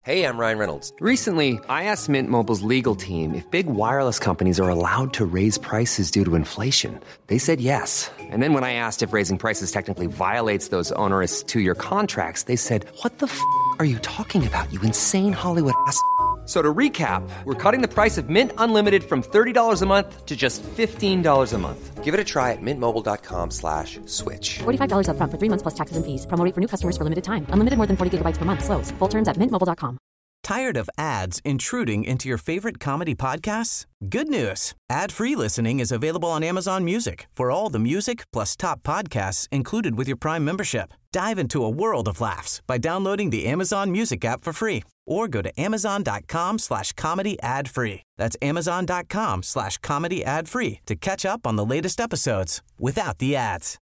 Hey, I'm Ryan Reynolds. Recently, I asked Mint Mobile's legal team if big wireless companies are allowed to raise prices due to inflation. They said yes. And then when I asked if raising prices technically violates those onerous two-year contracts, they said, "What the f*** are you talking about, you insane Hollywood ass?" So to recap, we're cutting the price of Mint Unlimited from $30 a month to just $15 a month. Give it a try at mintmobile.com/switch. $45 up front for 3 months plus taxes and fees. Promo rate for new customers for limited time. Unlimited more than 40 gigabytes per month. Slows full terms at mintmobile.com. Tired of ads intruding into your favorite comedy podcasts? Good news. Ad-free listening is available on Amazon Music for all the music plus top podcasts included with your Prime membership. Dive into a world of laughs by downloading the Amazon Music app for free or go to amazon.com/comedy ad-free. That's amazon.com/comedy ad-free to catch up on the latest episodes without the ads.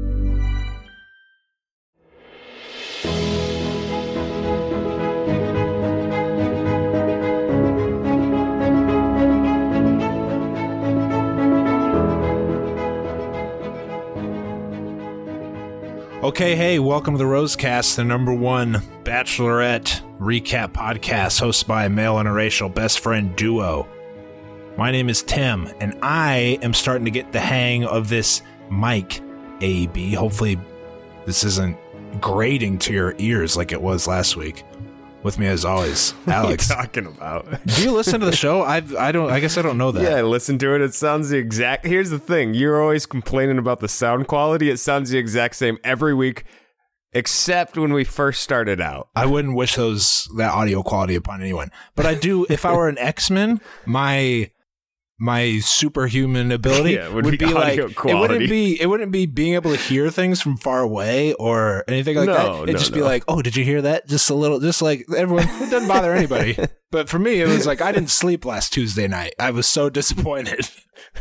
Okay, hey, welcome to the Rosecast, the #1 Bachelorette recap podcast hosted by a male interracial best friend duo. My name is Tim, and I am starting to get the hang of this mic, AB. Hopefully this isn't grating to your ears like it was last week. With me as always, Alex. What are you talking about? Do you listen to the show? I guess I don't know that. Yeah, I listen to it. It sounds the exact... Here's the thing. You're always complaining about the sound quality. It sounds the exact same every week, except when we first started out. I wouldn't wish that audio quality upon anyone. But I do, if I were an X-Men, my superhuman ability would be like, it wouldn't be being able to hear things from far away or anything like that. It'd just be like, oh, did you hear that? Just a little, just like everyone, it doesn't bother anybody. But for me, it was like, I didn't sleep last Tuesday night. I was so disappointed.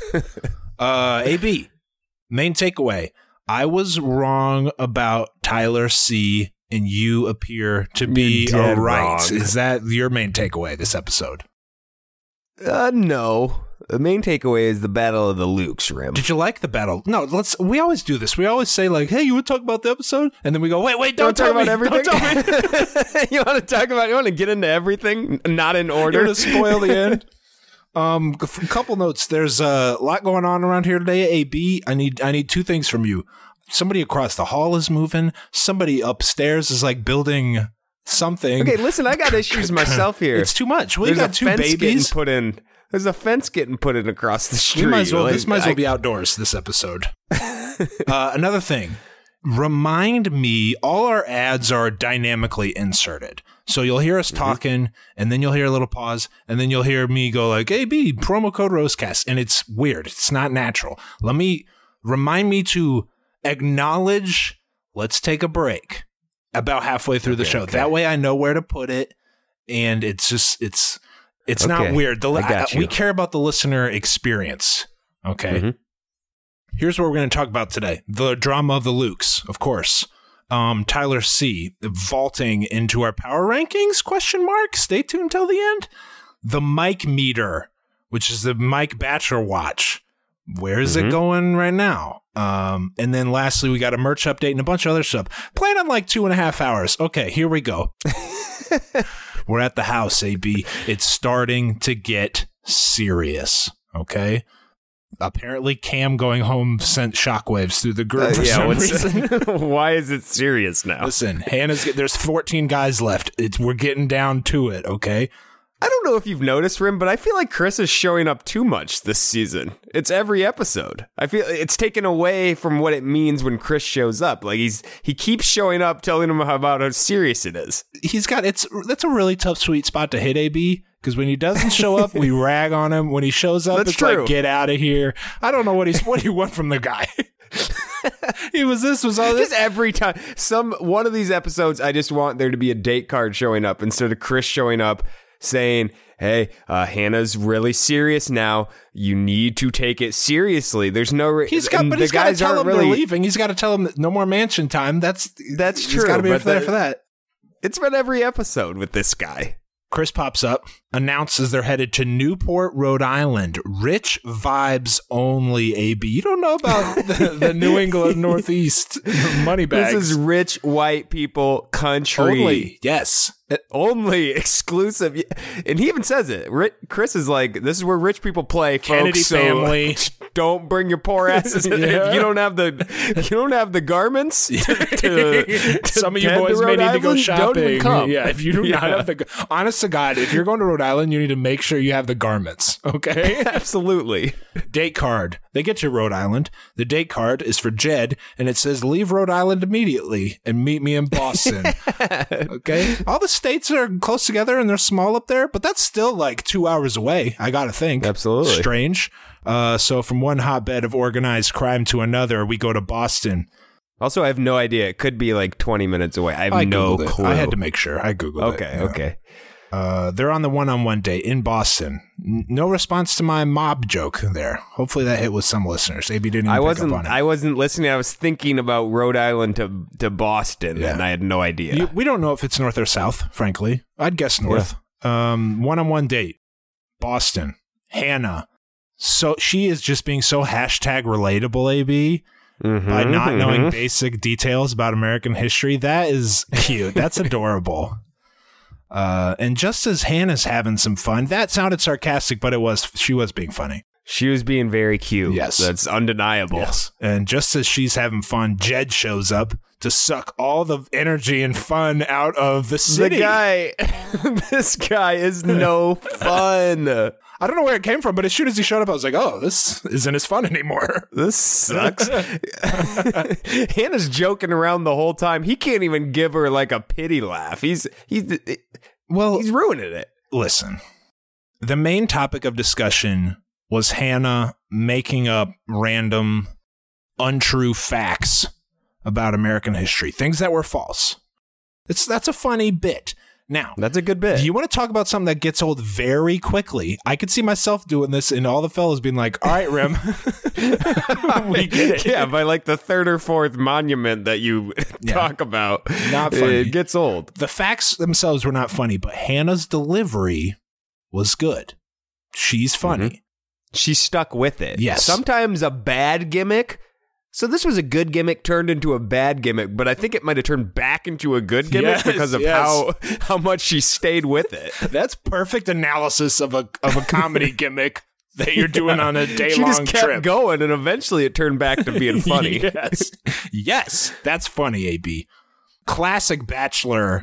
AB, main takeaway. I was wrong about Tyler C, and you appear to be right. Wrong. Is that your main takeaway this episode? No. The main takeaway is the Battle of the Lukes, Rim. Did you like the battle? No, we always do this. We always say like, hey, you want to talk about the episode? And then we go, wait, don't talk about everything. Don't tell me. You want to get into everything, not in order. You're to spoil the end. A couple notes. There's a lot going on around here today. AB, I need two things from you. Somebody across the hall is moving. Somebody upstairs is like building something. Okay, listen, I got issues myself here. It's too much. We got two babies put in. There's a fence getting put in across the street. This might as well be outdoors, this episode. Another thing. Remind me, all our ads are dynamically inserted. So you'll hear us talking, and then you'll hear a little pause, and then you'll hear me go like, AB, promo code Rosecast. And it's weird. It's not natural. Remind me to acknowledge, let's take a break about halfway through the show. Okay. That way I know where to put it, and it's not weird. We care about the listener experience. Okay. Mm-hmm. Here's what we're going to talk about today. The drama of the Lukes, of course. Tyler C. vaulting into our power rankings, ? Stay tuned till the end. The mic meter, which is the Mike Bachelor watch. Where is it going right now? And then lastly, we got a merch update and a bunch of other stuff. Plan on like 2.5 hours. Okay, here we go. We're at the house, AB. It's starting to get serious, okay? Apparently, Cam going home sent shockwaves through the group for some reason. Why is it serious now? Listen, there's 14 guys left. We're getting down to it, okay? I don't know if you've noticed, Rim, but I feel like Chris is showing up too much this season. It's every episode. I feel it's taken away from what it means when Chris shows up. Like he keeps showing up, telling him about how serious it is. That's a really tough sweet spot to hit, AB. Because when he doesn't show up, we rag on him. When he shows up, it's true. Like, get out of here. I don't know what he want from the guy. This was all this. Just every time. One of these episodes, I just want there to be a date card showing up instead of Chris showing up saying, hey, Hannah's really serious now. You need to take it seriously. There's no... He's got to tell him they're leaving. He's got to tell him no more mansion time. That's true. He's got to be there for that. It's been every episode with this guy. Chris pops up. announces they're headed to Newport, Rhode Island. Rich vibes only, AB. You don't know about the New England Northeast money bags. This is rich white people country. Only, yes. Only exclusive. And he even says it. Chris is like, this is where rich people play, folks. Kennedy family. Don't bring your poor asses in. If you don't have the garments to some of you boys may need to go shopping. Don't even come. Yeah, if you do not have the, honest to God, if you're going to Rhode Island, you need to make sure you have the garments. Okay, absolutely. Date card. They get to Rhode Island. The date card is for Jed, and it says, "Leave Rhode Island immediately and meet me in Boston." Okay, all the states are close together and they're small up there, but that's still like 2 hours away. I gotta think. Absolutely strange. So from one hotbed of organized crime to another, we go to Boston. Also, I have no idea. It could be like 20 minutes away. I have no clue. I had to make sure. I Googled it. Okay. They're on the one-on-one date in Boston. No response to my mob joke there. Hopefully that hit with some listeners. AB didn't even pick up on it. I wasn't listening. I was thinking about Rhode Island to Boston, and I had no idea. We don't know if it's north or south, frankly. I'd guess north. Yeah. One-on-one date. Boston. Hannah. So she is just being so hashtag relatable, AB, by not knowing basic details about American history. That is cute. That's adorable. And just as Hannah's having some fun, that sounded sarcastic, but she was being funny. She was being very cute. Yes. That's undeniable. Yes. And just as she's having fun, Jed shows up to suck all the energy and fun out of the city. This guy is no fun. I don't know where it came from, but as soon as he showed up, I was like, oh, this isn't as fun anymore. This sucks. Hannah's joking around the whole time. He can't even give her like a pity laugh. He's ruining it. Listen, the main topic of discussion was Hannah making up random, untrue facts about American history, things that were false. That's a funny bit. Now, that's a good bit. Do you want to talk about something that gets old very quickly? I could see myself doing this and all the fellas being like, all right, Rim, we get it. Yeah, by like the third or fourth monument that you talk about. Not funny. It gets old. The facts themselves were not funny, but Hannah's delivery was good. She's funny. She stuck with it. Yes. Sometimes a bad gimmick. So this was a good gimmick turned into a bad gimmick, but I think it might have turned back into a good gimmick because of how much she stayed with it. That's perfect analysis of a comedy gimmick that you're doing on a day-long trip. She just kept going, and eventually it turned back to being funny. Yes, that's funny, AB. Classic Bachelor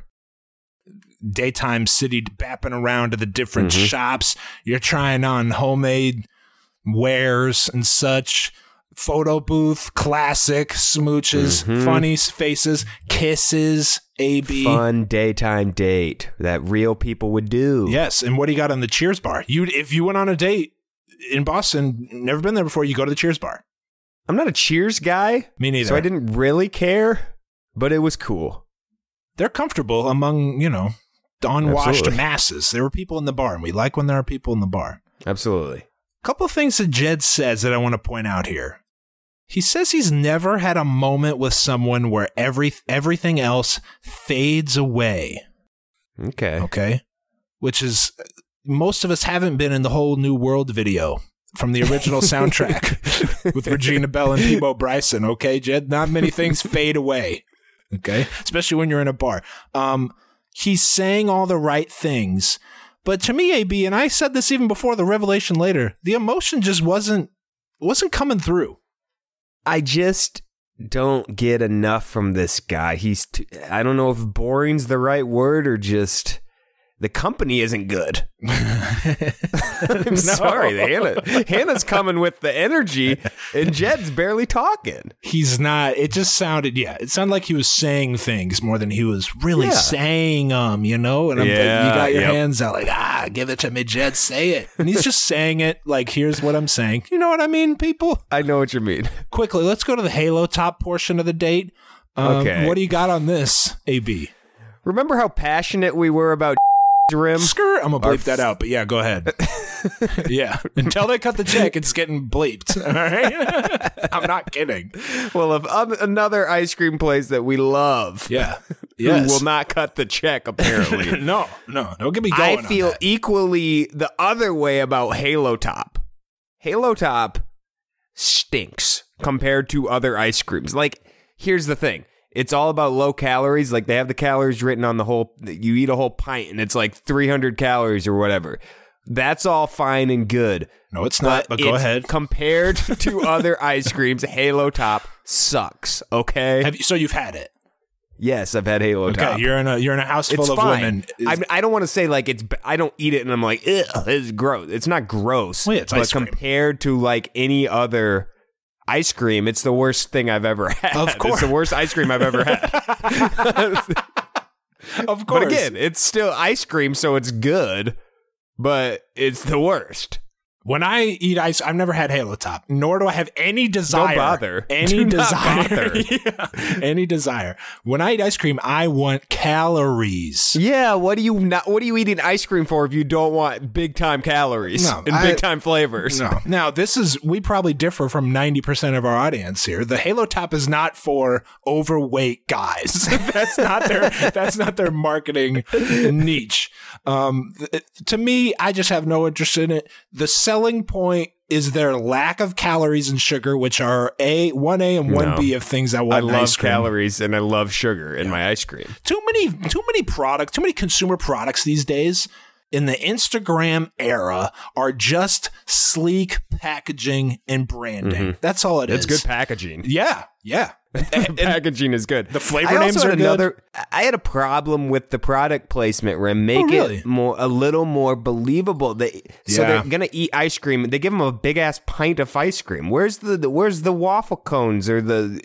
daytime city bapping around to the different shops. You're trying on homemade wares and such. Photo booth, classic smooches, funny faces, kisses, AB. Fun daytime date that real people would do. Yes, and what do you got on the Cheers bar? If you went on a date in Boston, never been there before, you go to the Cheers bar. I'm not a Cheers guy. Me neither. So I didn't really care, but it was cool. They're comfortable among, the unwashed masses. There were people in the bar, and we like when there are people in the bar. Absolutely. A couple of things that Jed says that I want to point out here. He says he's never had a moment with someone where everything else fades away. Okay. Which is, most of us haven't been in the whole New World video from the original soundtrack with Regina Bell and Peabo Bryson. Okay, Jed? Not many things fade away. Okay? Especially when you're in a bar. He's saying all the right things. But to me, AB, and I said this even before the revelation later, the emotion just wasn't coming through. I just don't get enough from this guy. I don't know if boring's the right word or just the company isn't good. I'm sorry. Hannah's coming with the energy and Jed's barely talking. He's not. It just sounded, it sounded like he was saying things more than he was really saying them, And you got your hands out like, give it to me, Jed, say it. And he's just saying it like, here's what I'm saying. You know what I mean, people? I know what you mean. Quickly, let's go to the Halo top portion of the date. Okay. What do you got on this, AB? Remember how passionate we were about Rim? Skirt. I'm going to bleep that out, but yeah, go ahead. Yeah. Until they cut the check, it's getting bleeped. All right. I'm not kidding. Well, if another ice cream place that we love, Yeah. who Yes. will not cut the check, apparently. No. Don't get me going. I feel on that. equally the other way about Halo Top. Halo Top stinks compared to other ice creams. Like, here's the thing. It's all about low calories. Like, they have the calories written on the whole, you eat a whole pint and it's like 300 calories or whatever. That's all fine and good. No, it's not, but go it's ahead. Compared to other ice creams, Halo Top sucks, okay? So you've had it. Yes, I've had Halo Top. Okay, you're in a house full It's of fine. women. I don't want to say like I don't eat it and I'm like, ugh, it's gross. It's not gross. Well, yeah, it's but ice cream. compared to like any other ice cream, it's the worst thing I've ever had. Of course. It's the worst ice cream I've ever had. Of course. But again, it's still ice cream, so it's good, but it's the worst. When I eat ice, I've never had Halo Top, nor do I have any desire. Don't bother. Any Do not desire. bother. Yeah, any desire. When I eat ice cream, I want calories. Yeah, what are you eating ice cream for if you don't want big time calories No, and big time flavors? No. Now, we probably differ from 90% of our audience here. The Halo Top is not for overweight guys. That's not their marketing niche. To me, I just have no interest in it. The selling point is their lack of calories and sugar, which are 1A and 1B of things I want I in love ice cream. calories and I love sugar in my ice cream. Too many consumer products these days in the Instagram era are just sleek packaging and branding. That's all it is. It's good packaging. Yeah. Packaging is good. The flavor names are good. I had a problem with the product placement, Rim. Make really? it a little more believable. So Yeah. they're gonna eat ice cream. They give them a big ass pint of ice cream. Where's the waffle cones or the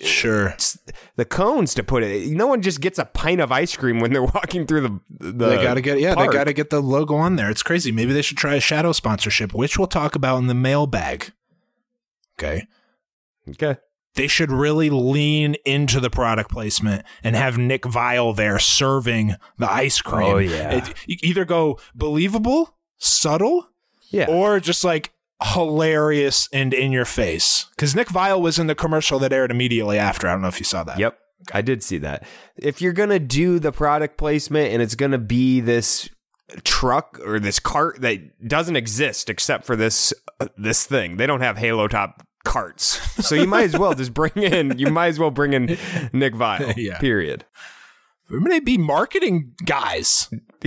cones to put it? No one just gets a pint of ice cream when they're walking through the They gotta get park. they gotta get the logo on there. It's crazy. Maybe they should try a shadow sponsorship, which we'll talk about in the mailbag. Okay. They should really lean into the product placement and have Nick Viall there serving the ice cream. Oh, yeah. You either go believable, subtle, Yeah. or just like hilarious and in your face. Because Nick Viall was in the commercial that aired immediately after. I don't know if you saw that. Yep, I did see that. If you're going to do the product placement and it's going to be this truck or this cart that doesn't exist except for this thing, they don't have Halo Top carts. So you might as well bring in Nick Viall. Yeah. Period. We're going to be marketing guys.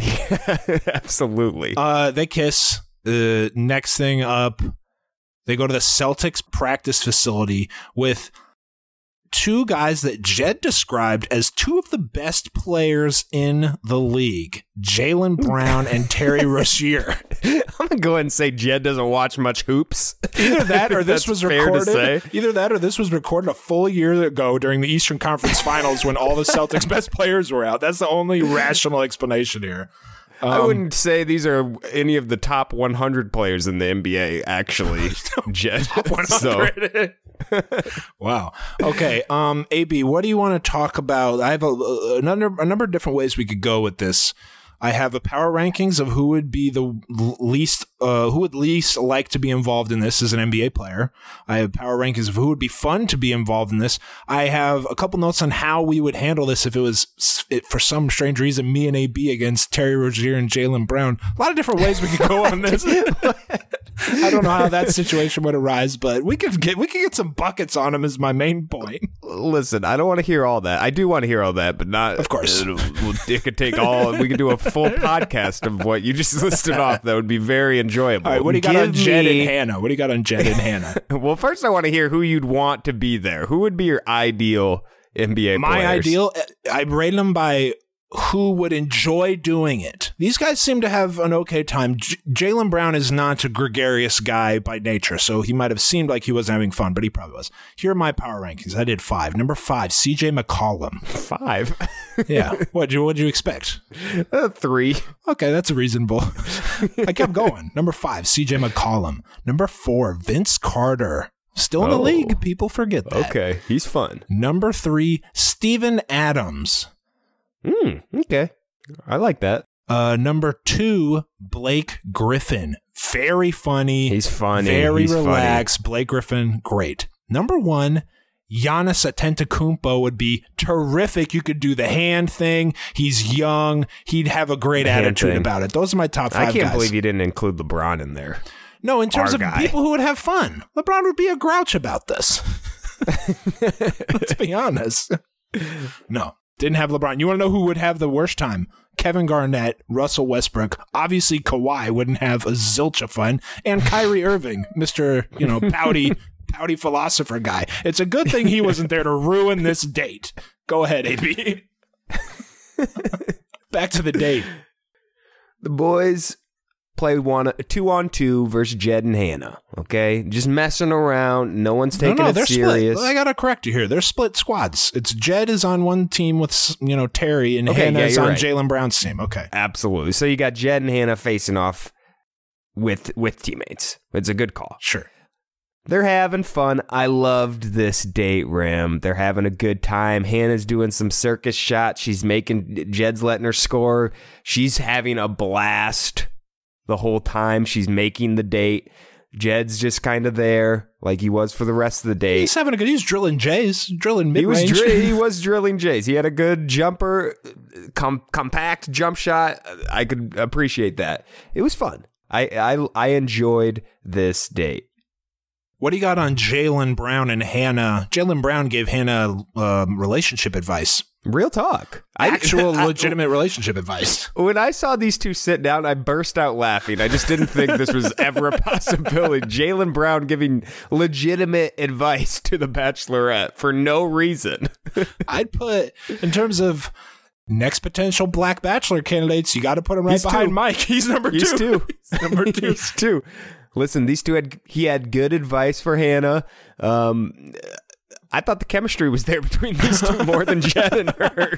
Absolutely. They kiss. Next thing up, they go to the Celtics practice facility with two guys that Jed described as two of the best players in the league, Jaylen Brown and Terry Rozier. I'm going to go ahead and say Jed doesn't watch much hoops. Either that or this was fair recorded. to say. Either that or this was recorded a full year ago during the Eastern Conference Finals when all the Celtics' best players were out. That's the only rational explanation here. I wouldn't say these are any of the top 100 players in the NBA, actually, Jed. 100. Wow. Okay. AB, what do you want to talk about? I have a number of different ways we could go with this. I have a power rankings of who would be the least, who would least like to be involved in this as an NBA player. I have power rankings of who would be fun to be involved in this. I have a couple notes on how we would handle this if it was, for some strange reason, me and AB against Terry Rozier and Jaylen Brown. A lot of different ways we could go on this. I don't know how that situation would arise, but we could get some buckets on him is my main point. Listen, I don't want to hear all that. I do want to hear all that, but not. Of course. It could take all. We could do a full podcast of what you just listed off. That would be very enjoyable. All right, what do you got on Jed and Hannah? What do you got on Jed and Hannah? Well, first I want to hear who you'd want to be there. Who would be your ideal NBA My players? ideal, I rate them by who would enjoy doing it. These guys seem to have an okay time. Jaylen Brown is not a gregarious guy by nature, so he might have seemed like he wasn't having fun, but he probably was. Here are my power rankings. I did 5. Number 5, CJ McCollum. 5. Yeah. What'd you expect? 3. Okay, that's reasonable. I kept going. Number 5, CJ McCollum. Number 4, Vince Carter. Still in the league. People forget that. Okay, he's fun. Number 3, Steven Adams. Okay. I like that. Number 2, Blake Griffin. Very funny. He's funny. Very relaxed. Funny. Blake Griffin, great. Number 1, Giannis Antetokounmpo would be terrific. You could do the hand thing. He's young. He'd have a great attitude about it. Those are my top 5 guys. I can't believe you didn't include LeBron in there. No, in terms of people who would have fun. LeBron would be a grouch about this. Let's be honest. No, didn't have LeBron. You want to know who would have the worst time? Kevin Garnett, Russell Westbrook. Obviously, Kawhi wouldn't have a zilch of fun. And Kyrie Irving, Mr. Pouty philosopher guy. It's a good thing he wasn't there to ruin this date. Go ahead, AB. Back to the date. The boys play 2-on-2 versus Jed and Hannah. Okay, just messing around. No one's taking it serious. Split. I gotta correct you here. They're split squads. It's Jed is on one team with Terry, and Hannah is on Jaylen Brown's team. Okay, absolutely. So you got Jed and Hannah facing off with teammates. It's a good call. Sure. They're having fun. I loved this date, Ram. They're having a good time. Hannah's doing some circus shots. Jed's letting her score. She's having a blast the whole time. She's making the date. Jed's just kind of there like he was for the rest of the date. He's drilling J's, drilling mid-range. He was drilling J's. He had a good jumper, compact jump shot. I could appreciate that. It was fun. I enjoyed this date. What do you got on Jaylen Brown and Hannah? Jaylen Brown gave Hannah relationship advice. Real talk. Actual legitimate relationship advice. When I saw these two sit down, I burst out laughing. I just didn't think this was ever a possibility. Jaylen Brown giving legitimate advice to the Bachelorette for no reason. I'd put, in terms of next potential Black Bachelor candidates, you got to put him behind Mike. He's number 2. He's 2. He's number 2. He's 2. Listen, these two he had good advice for Hannah. I thought the chemistry was there between these two more than Jed and her.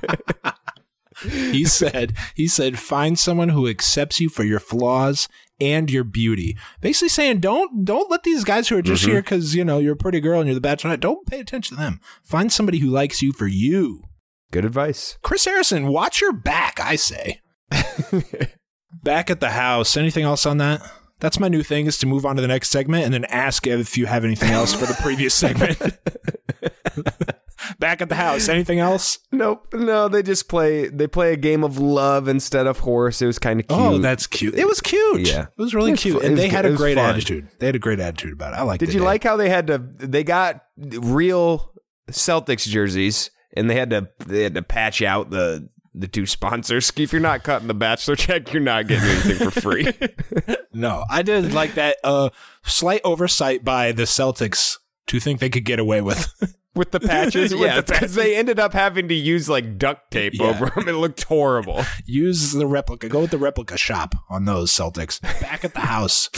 He said, find someone who accepts you for your flaws and your beauty. Basically saying, don't let these guys who are just here because you're a pretty girl and you're the Bachelorette. Don't pay attention to them. Find somebody who likes you for you. Good advice. Chris Harrison, watch your back, I say. Back at the house. Anything else on that? That's my new thing, is to move on to the next segment and then ask if you have anything else for the previous segment. Back at the house. Anything else? Nope. No, they play a game of love instead of horse. It was kind of cute. Oh, that's cute. It was cute. Yeah. It was really cute. And they had a great attitude. They had a great attitude about it. I liked it. Did you like how they got real Celtics jerseys and they had to patch out the two sponsors? If you're not cutting the Bachelor check, you're not getting anything for free. No, I did like that slight oversight by the Celtics to think they could get away with the patches. Yeah, because they ended up having to use like duct tape over them. It looked horrible. Use the replica. Go with the replica shop on those Celtics. Back at the house.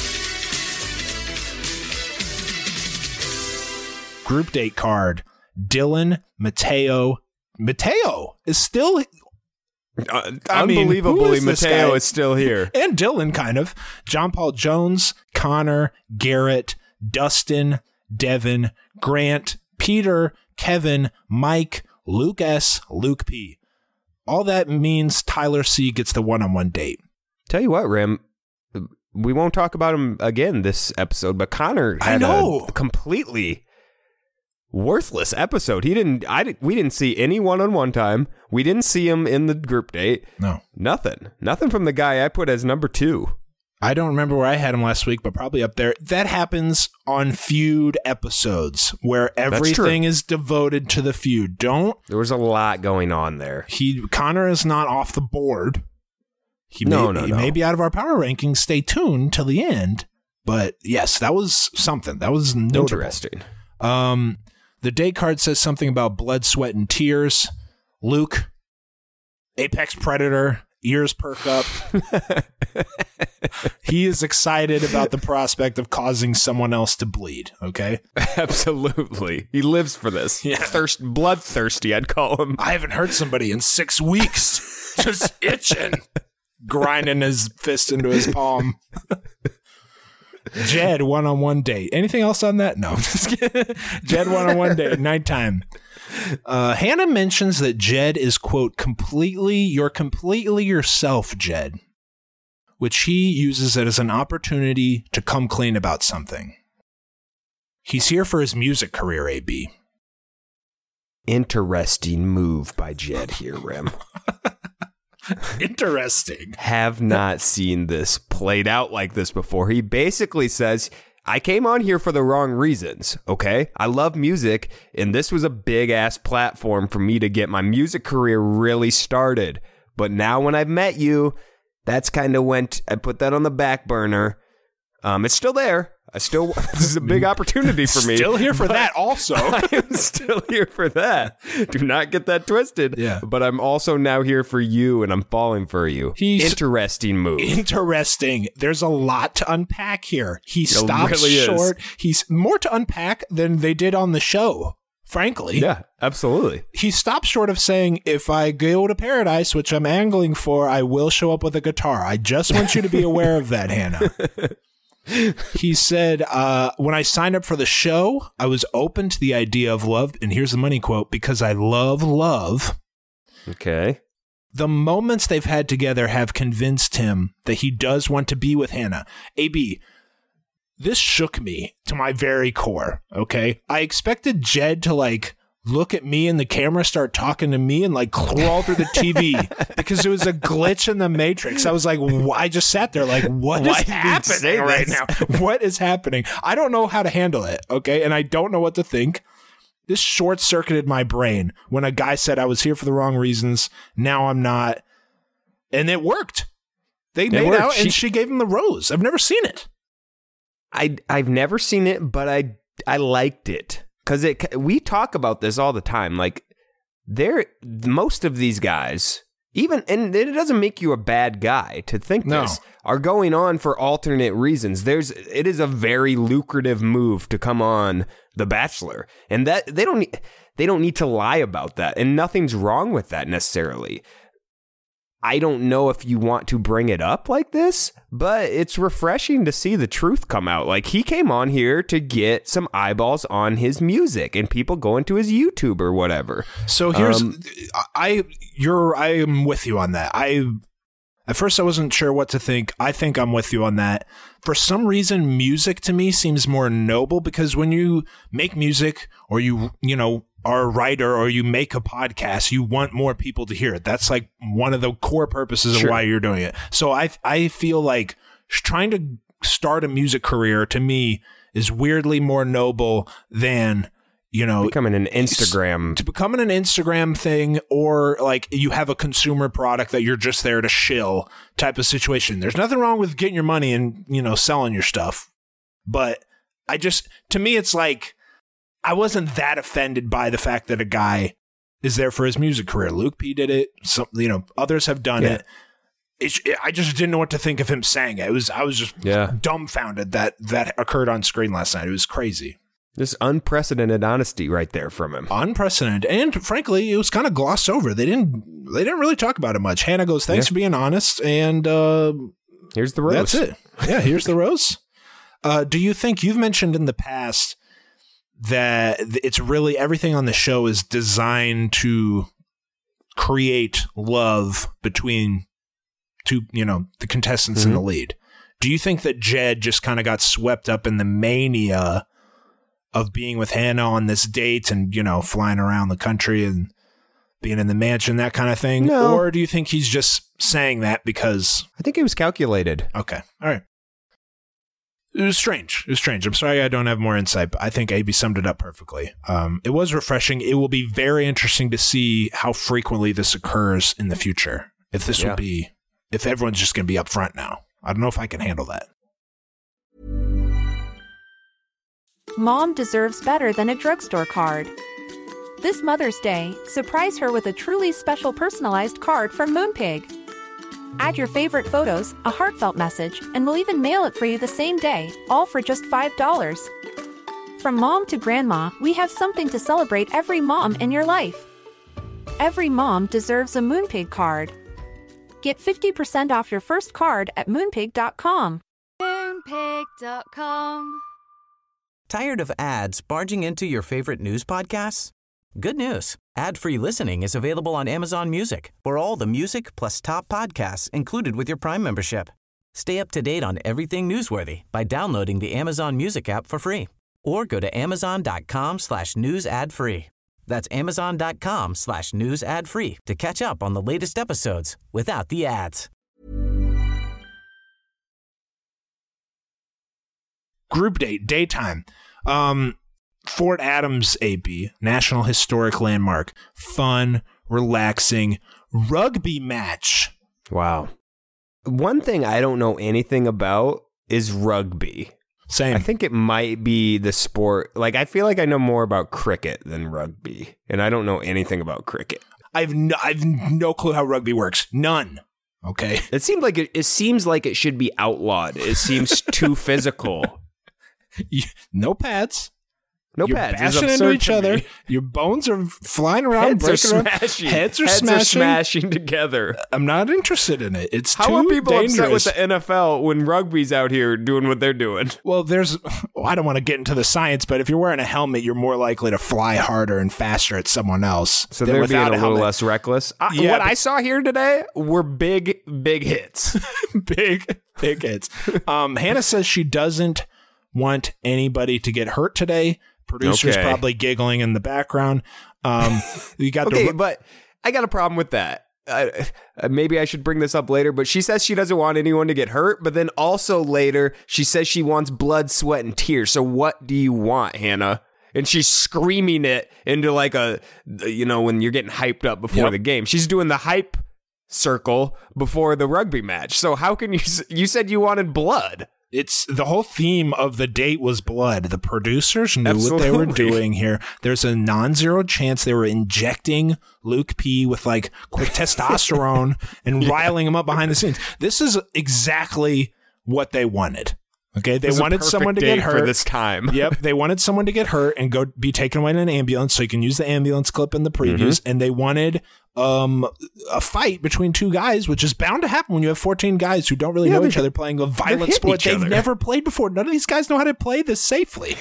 Group date card. Dylan, Mateo. Mateo is still... unbelievably, Mateo is still here. And Dylan, kind of. John Paul Jones, Connor, Garrett, Dustin, Devin, Grant, Peter, Kevin, Mike, Luke S., Luke P. All that means Tyler C. gets the one-on-one date. Tell you what, Rim, we won't talk about him again this episode, but Connor had a completely worthless episode. We didn't see any one-on-one time. We didn't see him in the group date. No. Nothing from the guy I put as number 2. I don't remember where I had him last week, but probably up there. That happens on feud episodes where everything is devoted to the feud. There was a lot going on there. Connor is not off the board. He may be out of our power rankings. Stay tuned till the end. But yes, that was something. That was notable. Interesting. The date card says something about blood, sweat, and tears. Luke, apex predator, ears perk up. He is excited about the prospect of causing someone else to bleed, okay? Absolutely. He lives for this. Yeah. Bloodthirsty, I'd call him. I haven't hurt somebody in 6 weeks. Just itching. Grinding his fist into his palm. Jed, one-on-one date. Anything else on that? No. Just kidding. Jed, one-on-one date, nighttime. Hannah mentions that Jed is, quote, you're completely yourself, Jed, which he uses it as an opportunity to come clean about something. He's here for his music career, AB. Interesting move by Jed here, Rim. Interesting. Have not seen this played out like this before. He basically says, I came on here for the wrong reasons, okay? I love music, and this was a big-ass platform for me to get my music career really started. But now when I've met you, that's kind of I put that on the back burner. It's still there. This is a big opportunity for me. Still here for that also. I am still here for that. Do not get that twisted. Yeah. But I'm also now here for you, and I'm falling for you. Interesting move. Interesting. There's a lot to unpack here. He stops really short. He's more to unpack than they did on the show, frankly. Yeah, absolutely. He stops short of saying, if I go to paradise, which I'm angling for, I will show up with a guitar. I just want you to be aware of that, Hannah. He said, when I signed up for the show, I was open to the idea of love. And here's the money quote, because I love love. Okay. The moments they've had together have convinced him that he does want to be with Hannah. AB, this shook me to my very core. Okay. I expected Jed to look at me and the camera start talking to me and crawl through the TV because it was a glitch in the Matrix. I was like, I just sat there what is happening right now? What is happening? I don't know how to handle it. Okay. And I don't know what to think. This short circuited my brain when a guy said I was here for the wrong reasons. Now I'm not. And it worked. They made out and she gave him the rose. I've never seen it. I've never seen it, but I liked it. Because we talk about this all the time. Most of these guys, and it doesn't make you a bad guy to think this, are going on for alternate reasons. It is a very lucrative move to come on The Bachelor, and that they don't need to lie about that, and nothing's wrong with that necessarily. I don't know if you want to bring it up like this, but it's refreshing to see the truth come out. He came on here to get some eyeballs on his music and people going to his YouTube or whatever. So here's, I am with you on that. At first I wasn't sure what to think. I think I'm with you on that. For some reason, music to me seems more noble because when you make music or you are a writer or you make a podcast, you want more people to hear it. That's one of the core purposes of why you're doing it. So I feel like trying to start a music career to me is weirdly more noble than, becoming an Instagram. To becoming an Instagram thing or you have a consumer product that you're just there to shill type of situation. There's nothing wrong with getting your money and, selling your stuff. But to me, it's I wasn't that offended by the fact that a guy is there for his music career. Luke P did it. Others have done it. I just didn't know what to think of him saying it. I was just dumbfounded that occurred on screen last night. It was crazy. This unprecedented honesty right there from him. Unprecedented. And frankly, it was kind of glossed over. They didn't really talk about it much. Hannah goes, thanks for being honest. And here's the rose. That's it. Yeah, here's the rose. Do you think you've mentioned in the past that it's really everything on the show is designed to create love between the contestants in the lead? Do you think that Jed just kind of got swept up in the mania of being with Hannah on this date and, flying around the country and being in the mansion, that kind of thing? No. Or do you think he's just saying that because... I think it was calculated. Okay. All right. It was strange. I'm sorry I don't have more insight, but I think AB summed it up perfectly. It was refreshing. It will be very interesting to see how frequently this occurs in the future. If this will be... If everyone's just going to be up front now. I don't know if I can handle that. Mom deserves better than a drugstore card. This Mother's Day, surprise her with a truly special personalized card from Moonpig. Add your favorite photos, a heartfelt message, and we'll even mail it for you the same day, all for just $5. From mom to grandma, we have something to celebrate every mom in your life. Every mom deserves a Moonpig card. Get 50% off your first card at Moonpig.com. Moonpig.com. Tired of ads barging into your favorite news podcasts? Good news. Ad-free listening is available on Amazon Music for all the music plus top podcasts included with your Prime membership. Stay up to date on everything newsworthy by downloading the Amazon Music app for free or go to amazon.com/news ad free. That's amazon.com/news ad free to catch up on the latest episodes without the ads. Group date, daytime. Fort Adams AP, National Historic Landmark. Fun, relaxing, rugby match. Wow. One thing I don't know anything about is rugby. Same. I think it might be the sport. Like, I feel like I know more about cricket than rugby, and I don't know anything about cricket. I've no clue how rugby works. None. Okay. It seems like it should be outlawed. It seems too physical. No pads. No You're pads. bashing into each other. Your bones are flying around. Heads are smashing. Heads are smashing together. I'm not interested in it. It's How too are people upset with dangerous. the NFL when rugby's out here doing what they're doing? Well, I don't want to get into the science, but if you're wearing a helmet, you're more likely to fly harder and faster at someone else. So than they're being without a little helmet. less reckless. Yeah, What but- I saw here today were big hits. big hits. Hannah says she doesn't want anybody to get hurt today. Producer's Okay. probably giggling in the background. You got Okay, but I got a problem with that. Maybe I should bring this up later, but she says she doesn't want anyone to get hurt, but then also later she says she wants blood, sweat, and tears. So what do you want, Hannah? And she's screaming it into like when you're getting hyped up before the game. She's doing the hype circle before the rugby match. So how can you said you wanted blood? It's the whole theme of the date was blood. The producers knew what they were doing here. There's a non-zero chance they were injecting Luke P with like quick testosterone and riling him up behind the scenes. This is exactly what they wanted. Okay, they wanted someone to get hurt for this time. Yep, they wanted someone to get hurt and go be taken away in an ambulance, so you can use the ambulance clip in the previews. And they wanted a fight between two guys, which is bound to happen when you have 14 guys who don't really know each other playing a violent sport they've never played before. None of these guys know how to play this safely.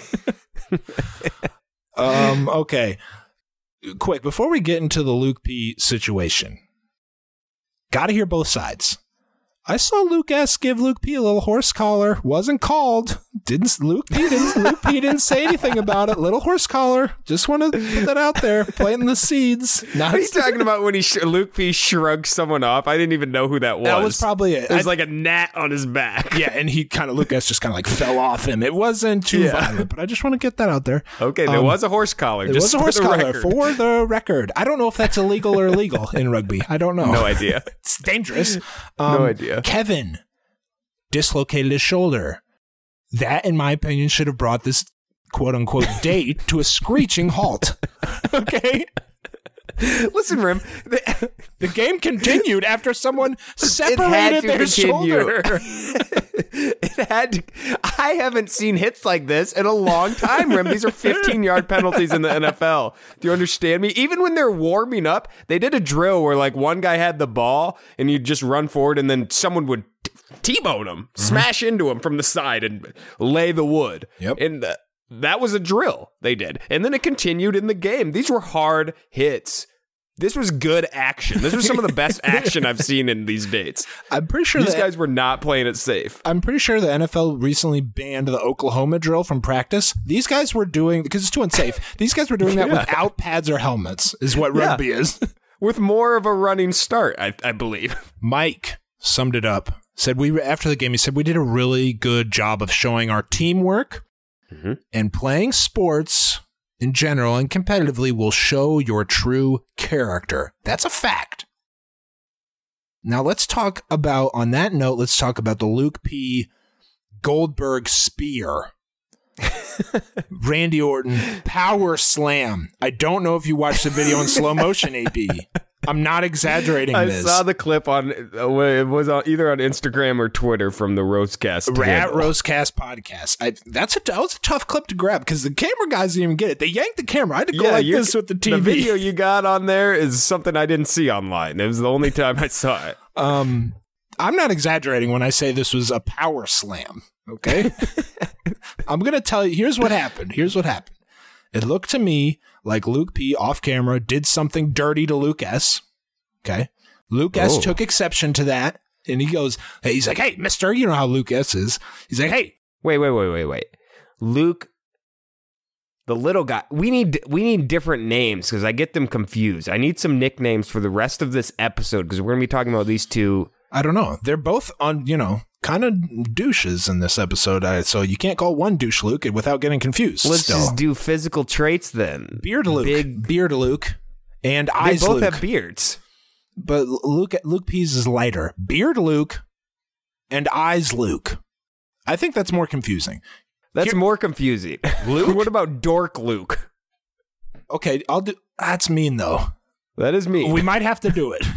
Okay, quick before we get into the Luke P situation, got to hear both sides. I saw Luke S give Luke P a little horse collar. Wasn't called. Luke P didn't say anything about it. Little horse collar. Just want to put that out there. Planting the seeds. What are you talking about when Luke P shrugged someone off? I didn't even know who that was. That was probably it. There's like a gnat on his back. Yeah, and Luke S just kind of like fell off him. It wasn't too violent, but I just want to get that out there. Okay, there was a horse collar. There was a horse collar for the record. I don't know if that's illegal or illegal in rugby. I don't know. No idea. It's dangerous. No idea. Kevin dislocated his shoulder. That, in my opinion, should have brought this quote-unquote date to a screeching halt. Okay? Listen, Rim. The game continued after someone separated their shoulder. It had to. I haven't seen hits like this in a long time, Rim. These are 15-yard penalties in the NFL. Do you understand me? Even when they're warming up, they did a drill where like one guy had the ball and you'd just run forward and then someone would T-bone him, smash into him from the side and lay the wood. Yep. And that was a drill they did. And then it continued in the game. These were hard hits. This was good action. This was some of the best action I've seen in these dates. I'm pretty sure these guys were not playing it safe. I'm pretty sure the NFL recently banned the Oklahoma drill from practice. These guys were doing, because it's too unsafe, these guys were doing that without pads or helmets, is what rugby is. With more of a running start, I believe. Mike summed it up. After the game, he said, we did a really good job of showing our teamwork and playing sports in general and competitively will show your true character. That's a fact. Now let's talk about the Luke P. Goldberg spear. Randy Orton power slam. I don't know if you watched the video in slow motion, AB. I'm not exaggerating this. I saw the clip on, it was either on Instagram or Twitter from the Roastcast. At Roastcast Podcast. That was a tough clip to grab because the camera guys didn't even get it. They yanked the camera. I had to go this with the TV. The video you got on there is something I didn't see online. It was the only time I saw it. I'm not exaggerating when I say this was a power slam. Okay? I'm going to tell you, here's what happened. It looked to me like Luke P off camera did something dirty to Luke S. Okay. Luke S took exception to that. And he goes, hey, he's like, hey, mister, you know how Luke S is. He's like, hey. Wait. Luke, the little guy, we need different names because I get them confused. I need some nicknames for the rest of this episode because we're going to be talking about these two. I don't know. They're both on, kind of douches in this episode. So you can't call one douche Luke without getting confused. Let's just do physical traits then. Beard Luke. Beard Luke. And eyes Luke. They both Luke. have beards. But Luke P's is lighter. Beard Luke and eyes Luke. I think that's more confusing. That's more confusing. Luke? What about Dork Luke? Okay, I'll do. That's mean though. That is mean. We might have to do it.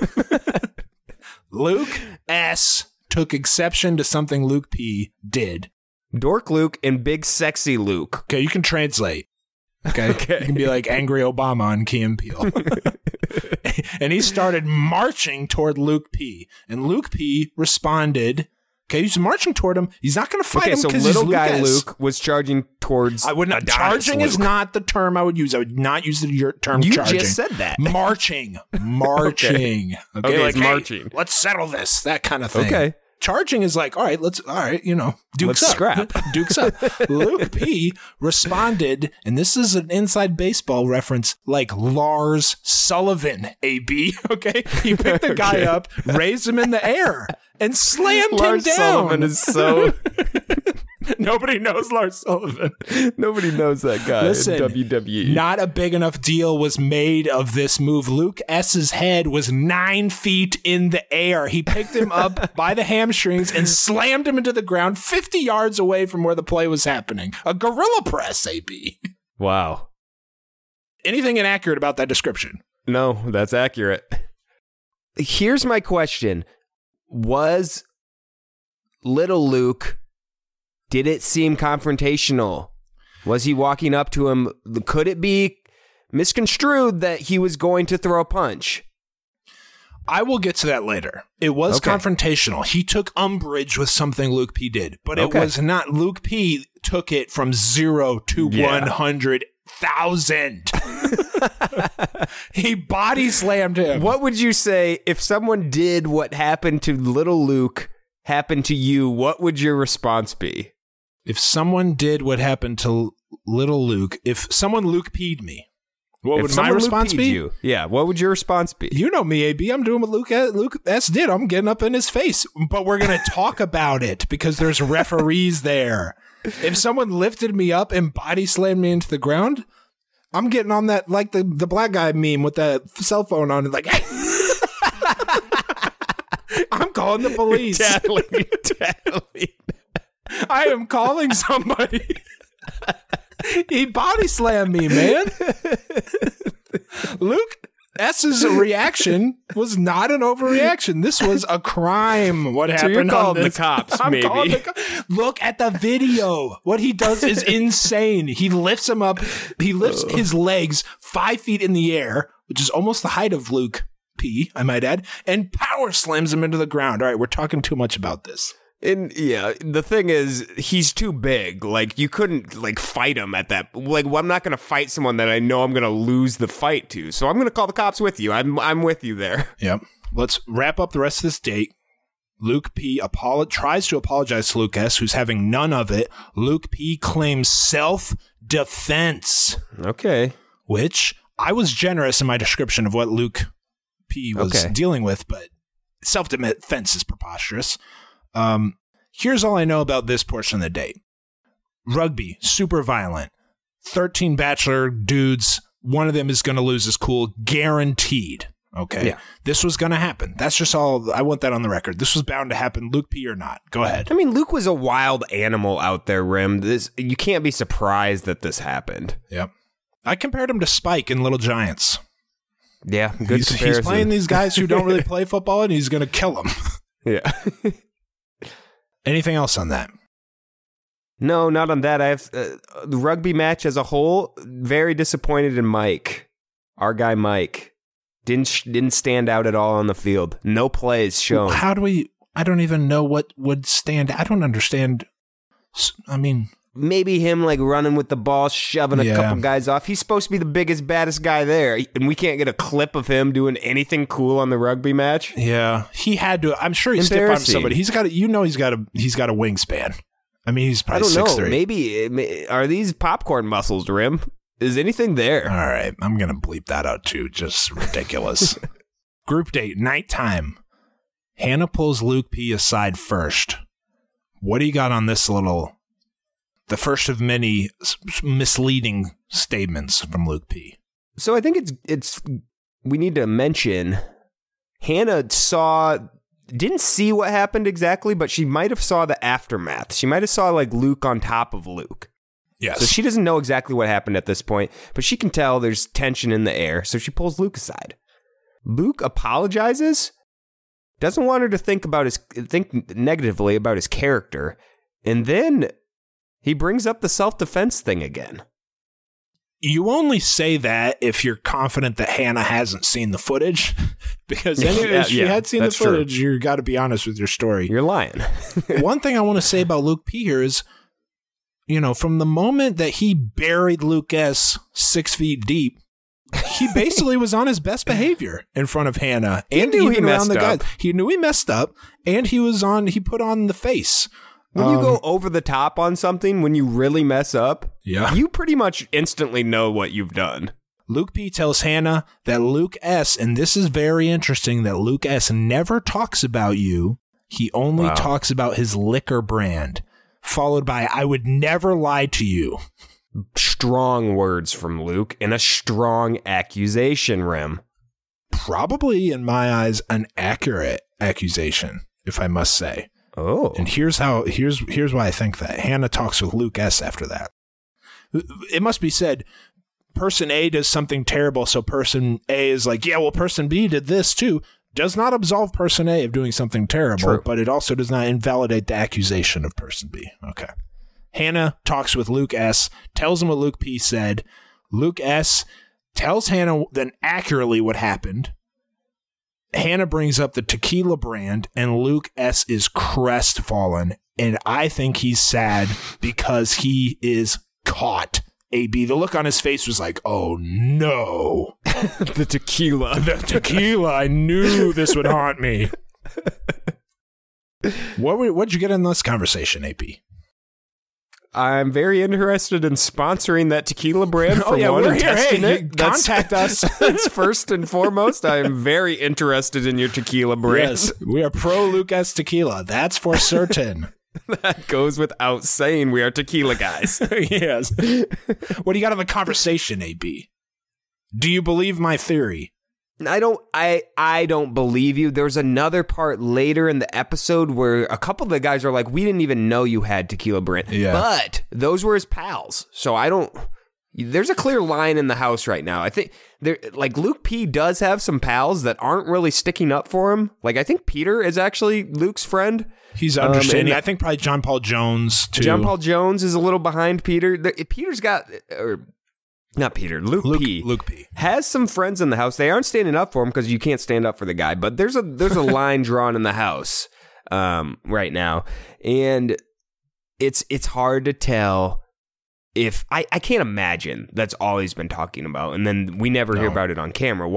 Luke S took exception to something Luke P did. Dork Luke and Big Sexy Luke. Okay, you can translate. Okay. You can be like Angry Obama on Key and Peele. And he started marching toward Luke P. And Luke P responded. Okay, he's marching toward him. He's not going to fight him because little he's guy Lucas. Luke was charging towards. I would not. Charging Luke. is not the term I would use. I would not use the term you charging. You just said that. Marching. Okay, like, marching. Hey, let's settle this. That kind of thing. Okay. Charging is like, all right, dukes let's up. Scrap. Dukes up. Luke P responded, and this is an inside baseball reference, like Lars Sullivan, AB. Okay, he picked the guy up, raised him in the air, and slammed Lars him down. Sullivan is so. Nobody knows Lars Sullivan. Nobody knows that guy. Listen, in WWE. Not a big enough deal was made of this move. Luke S.'s head was 9 feet in the air. He picked him up by the hamstrings and slammed him into the ground 50 yards away from where the play was happening. A gorilla press, AB. Wow. Anything inaccurate about that description? No, that's accurate. Here's my question. Was little Luke... Did it seem confrontational? Was he walking up to him? Could it be misconstrued that he was going to throw a punch? I will get to that later. It was confrontational. He took umbrage with something Luke P did, but it was not. Luke P took it from 0 to 100,000. He body slammed him. What would you say if someone did what happened to little Luke happen to you? What would your response be? If someone did what happened to little Luke, if someone Luke P'd me, what would my response be? You, yeah, what would your response be? You know me, AB. I'm doing what Luke S did. I'm getting up in his face. But we're going to talk about it because there's referees there. If someone lifted me up and body slammed me into the ground, I'm getting on that, like the black guy meme with that cell phone on it, like, hey. I'm calling the police. Tattling. I am calling somebody. He body slammed me, man. Luke S's reaction was not an overreaction. This was a crime. What happened? So you're calling the cops, maybe. Look at the video. What he does is insane. He lifts him up. He lifts his legs 5 feet in the air, which is almost the height of Luke P, I might add, and power slams him into the ground. All right, we're talking too much about this. And yeah, the thing is, he's too big. Like, you couldn't, like, fight him at that. Like, well, I'm not going to fight someone that I know I'm going to lose the fight to. So I'm going to call the cops with you. I'm with you there. Yep. Let's wrap up the rest of this date. Luke P tries to apologize to Luke S, who's having none of it. Luke P claims self-defense. Okay. Which, I was generous in my description of what Luke P was dealing with, but self-defense is preposterous. Here's all I know about this portion of the date. Rugby, super violent. 13 bachelor dudes. One of them is going to lose his cool, guaranteed. Okay. Yeah. This was going to happen. That's just all. I want that on the record. This was bound to happen, Luke P or not. Go ahead. I mean, Luke was a wild animal out there, Rim. You can't be surprised that this happened. Yep. I compared him to Spike in Little Giants. Yeah, good comparison. He's playing these guys who don't really play football, and he's going to kill them. Yeah. Anything else on that? No, not on that. I have the rugby match as a whole. Very disappointed in Mike. Our guy Mike didn't stand out at all on the field. No plays shown. How do we? I don't even know what would stand. I don't understand. I mean, maybe him like running with the ball, shoving a couple guys off. He's supposed to be the biggest, baddest guy there, and we can't get a clip of him doing anything cool on the rugby match. Yeah, he had to. I'm sure he stiff-armed somebody. He's got a wingspan. I mean, he's probably 6'3". I don't know. Maybe are these popcorn muscles, Rim? Is anything there? All right, I'm gonna bleep that out too. Just ridiculous. Group date, nighttime. Hannah pulls Luke P aside first. What do you got on this the first of many misleading statements from Luke P? So I think it's we need to mention Hannah didn't see what happened exactly, but she might have saw the aftermath. She might have saw like Luke on top of Luke. Yes. So she doesn't know exactly what happened at this point, but she can tell there's tension in the air, so she pulls Luke aside. Luke apologizes, doesn't want her to think negatively about his character, and then he brings up the self-defense thing again. You only say that if you're confident that Hannah hasn't seen the footage, because if she had seen the footage, you got to be honest with your story. You're lying. One thing I want to say about Luke P here is, from the moment that he buried Luke S 6 feet deep, he basically was on his best behavior in front of Hannah, and even around the guys. He knew he messed up, and he put on the face. When you go over the top on something, when you really mess up, you pretty much instantly know what you've done. Luke P tells Hannah that Luke S, and this is very interesting, that Luke S never talks about you. He only talks about his liquor brand, followed by, I would never lie to you. Strong words from Luke and a strong accusation, Rim. Probably, in my eyes, an accurate accusation, if I must say. Oh. And here's why I think that. Hannah talks with Luke S after that. It must be said, person A does something terrible, so person A is like, yeah, well, person B did this too. Does not absolve person A of doing something terrible, but it also does not invalidate the accusation of person B. Okay. Hannah talks with Luke S, tells him what Luke P said. Luke S tells Hannah then accurately what happened. Hannah brings up the tequila brand, and Luke S is crestfallen, and I think he's sad because he is caught. AB, the look on his face was like, oh no. The tequila. I knew this would haunt me. What'd you get in this conversation, AP? I'm very interested in sponsoring that tequila brand. We're here. Testing it. Contact us. That's first and foremost. I am very interested in your tequila brand. Yes, we are pro Lucas Tequila. That's for certain. That goes without saying. We are tequila guys. Yes. What do you got on the conversation, AB? Do you believe my theory? I don't believe you. There's another part later in the episode where a couple of the guys are like, we didn't even know you had tequila brand. Yeah. But those were his pals. So there's a clear line in the house right now. I think Luke P does have some pals that aren't really sticking up for him. Like, I think Peter is actually Luke's friend. He's understanding. I think probably John Paul Jones too. John Paul Jones is a little behind Peter. Peter's got, not Peter, Luke P. Luke P. has some friends in the house. They aren't standing up for him because you can't stand up for the guy. But there's a line drawn in the house right now, and it's hard to tell if I can't imagine that's all he's been talking about, and then we never hear about it on camera.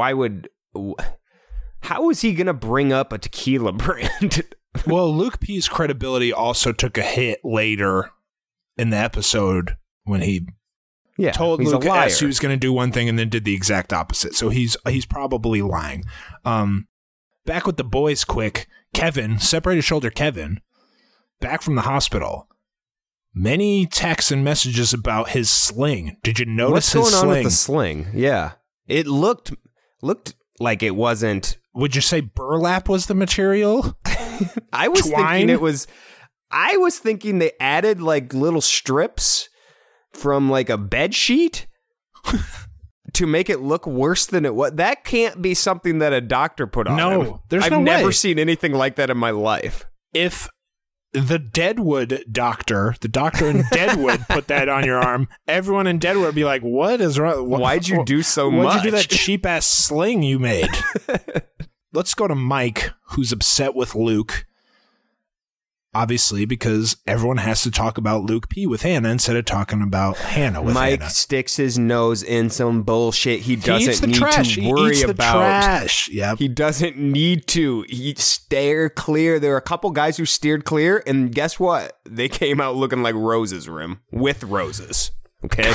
How is he gonna bring up a tequila brand? Well, Luke P's credibility also took a hit later in the episode when he told Luke S he was going to do one thing and then did the exact opposite. So he's probably lying. Back with the boys quick, Kevin, separated shoulder Kevin, back from the hospital. Many texts and messages about his sling. Did you notice his sling? What's going on with the sling? Yeah. It looked like it wasn't... Would you say burlap was the material? I was thinking they added like little strips from like a bed sheet to make it look worse than it was. That can't be something that a doctor put on him. I've never seen anything like that in my life. If the Deadwood doctor, the doctor in Deadwood put that on your arm, everyone in Deadwood would be like, what is wrong? Why'd you do so much? Why'd you do that cheap ass sling you made? Let's go to Mike, who's upset with Luke. obviously, because everyone has to talk about Luke P with Hannah instead of talking about Hannah with Mike Hannah. sticks his nose in some bullshit he doesn't need trash. to worry he eats the about. Trash. Yep. He doesn't need to. He steer clear. There are a couple guys who steered clear, and guess what? They came out looking like roses, Rim, with roses. Okay.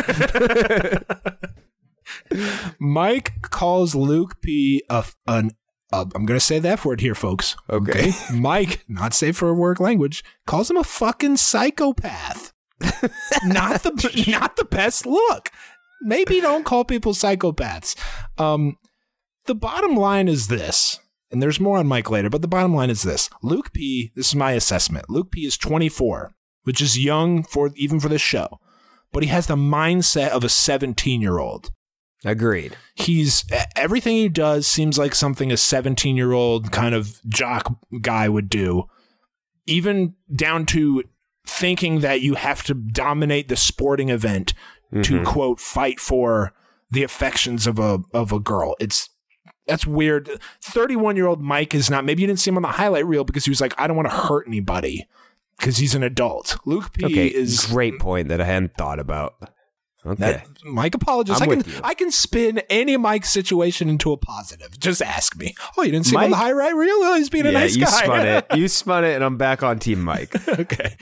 Mike calls Luke P I'm going to say the F word here, folks. Okay. Mike, not safe for work language, calls him a fucking psychopath. not the best look. Maybe don't call people psychopaths. The bottom line is this, and there's more on Mike later, but the bottom line is this. Luke P, this is my assessment. Luke P is 24, which is young even for this show, but he has the mindset of a 17-year-old. Agreed. Everything he does seems like something a 17-year-old kind of jock guy would do, even down to thinking that you have to dominate the sporting event to, quote, fight for the affections of a girl. That's weird. 31-year-old Mike is not. Maybe you didn't see him on the highlight reel because he was like, I don't want to hurt anybody because he's an adult. Luke P is great point that I hadn't thought about. Okay. Mike apologized. I can spin any Mike situation into a positive. Just ask me. Oh, you didn't see him on the highlight reel? Well, he's being a nice guy. You spun it, and I'm back on Team Mike. Okay.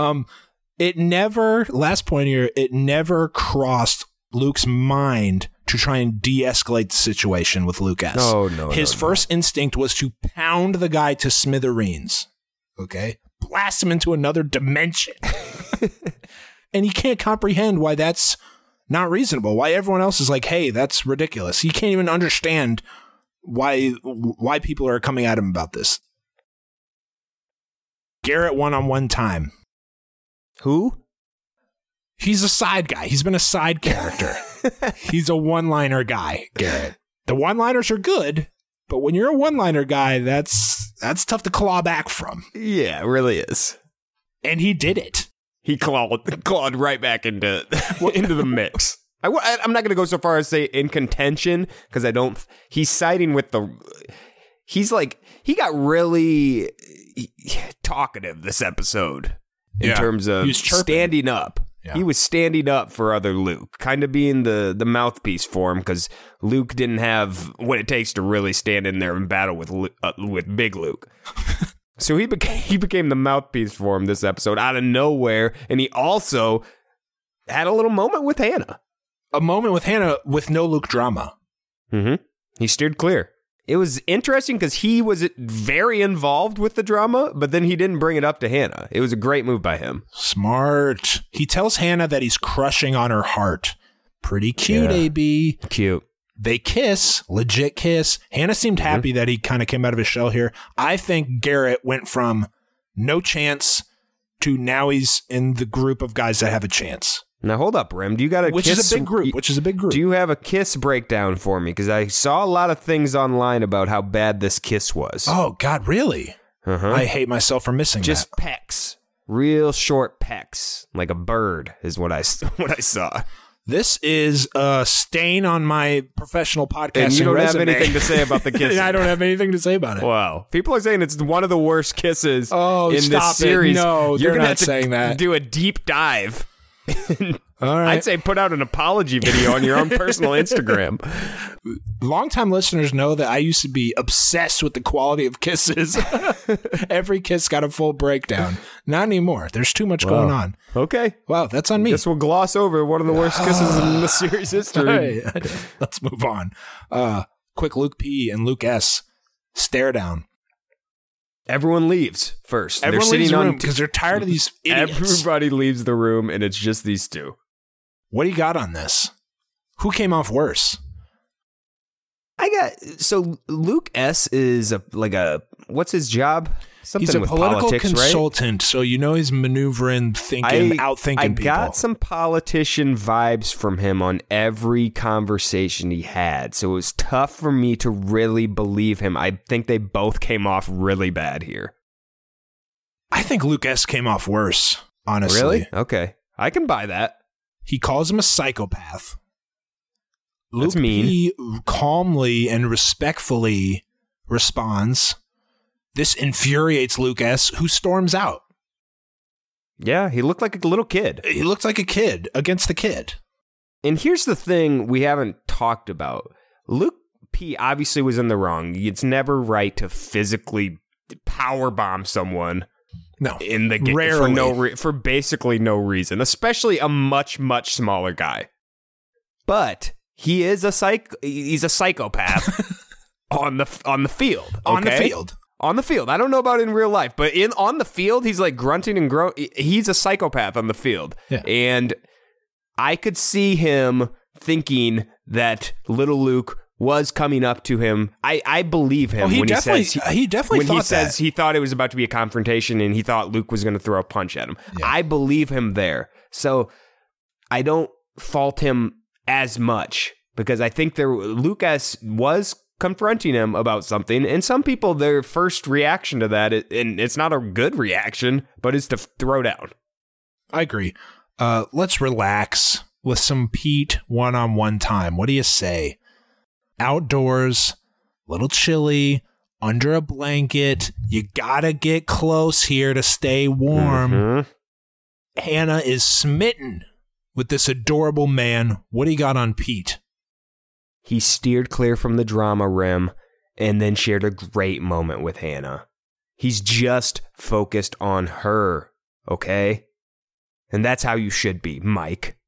Last point here, it never crossed Luke's mind to try and de-escalate the situation with Luke S. No. His first instinct was to pound the guy to smithereens. Okay? Blast him into another dimension. And he can't comprehend why that's not reasonable. Why everyone else is like, hey, that's ridiculous. He can't even understand why people are coming at him about this. Garrett one-on-one time. Who? He's a side guy. He's been a side character. He's a one-liner guy, Garrett. The one-liners are good, but when you're a one-liner guy, that's tough to claw back from. Yeah, it really is. And he did it. He clawed right back into the mix. I'm not going to go so far as say in contention because I don't. He's siding with the. He's like he got really talkative this episode in terms of standing up. Yeah. He was standing up for other Luke, kind of being the mouthpiece for him because Luke didn't have what it takes to really stand in there and battle with Big Luke. So he became the mouthpiece for him this episode out of nowhere, and he also had a little moment with Hannah. A moment with Hannah with no Luke drama. Mm-hmm. He steered clear. It was interesting because he was very involved with the drama, but then he didn't bring it up to Hannah. It was a great move by him. Smart. He tells Hannah that he's crushing on her heart. Pretty cute, AB. Cute. They kiss, legit kiss. Hannah seemed happy that he kind of came out of his shell here. I think Garrett went from no chance to now he's in the group of guys that have a chance. Now hold up, Rim. Do you got a Which kiss? Is a big group. Do you have a kiss breakdown for me? Because I saw a lot of things online about how bad this kiss was. Oh God, really? I hate myself for missing Just that. pecks, real short pecks, like a bird is what I saw. This is a stain on my professional podcasting and you don't resume. have anything to say about the kiss. I don't have anything to say about it. Wow. People are saying it's one of the worst kisses in this series. No, You're they're gonna not have to saying that. do a deep dive. All right. I'd say put out an apology video on your own personal Instagram. Longtime listeners know that I used to be obsessed with the quality of kisses. Every kiss got a full breakdown. Not anymore. There's too much going on. Okay. Wow, that's on me. Guess we'll gloss over one of the worst kisses in the series history. Let's move on. Quick Luke P and Luke S. Stare down. Everyone leaves first. Everyone leaves the room because they're tired of these idiots. Everybody leaves the room, and it's just these two. What do you got on this? Who came off worse? So Luke S is what's his job? Something he's a with political politics, consultant, right? so you know he's maneuvering, outthinking people. I got some politician vibes from him on every conversation he had, so it was tough for me to really believe him. I think they both came off really bad here. I think Luke S came off worse, honestly. Really? Okay. I can buy that. He calls him a psychopath. That's Luke mean. P calmly and respectfully responds This infuriates Luke S., who storms out. Yeah, he looked like a little kid. He looked like a kid against the kid. And here's the thing we haven't talked about. Luke P. obviously was in the wrong. It's never right to physically powerbomb someone. No, in the game rarely. for basically no reason, especially a much smaller guy. But he is he's a psychopath on the field. Okay? On the field. On the field. I don't know about in real life, but on the field, he's like grunting and groaning. He's a psychopath on the field. Yeah. And I could see him thinking that little Luke was coming up to him. I believe him he when definitely when thought he says that. he thought it was about to be a confrontation and he thought Luke was going to throw a punch at him. Yeah. I believe him there. So I don't fault him as much because I think Luke S. was confronting him about something, and some people, their first reaction to that, and it's not a good reaction, but is to throw down. I agree. Let's relax with some Pete one-on-one time. What do you say? Outdoors, little chilly, under a blanket. You gotta get close here to stay warm. Mm-hmm. Hannah is smitten with this adorable man. What do you got on Pete? He steered clear from the drama rim and then shared a great moment with Hannah. He's just focused on her, okay? And that's how you should be, Mike.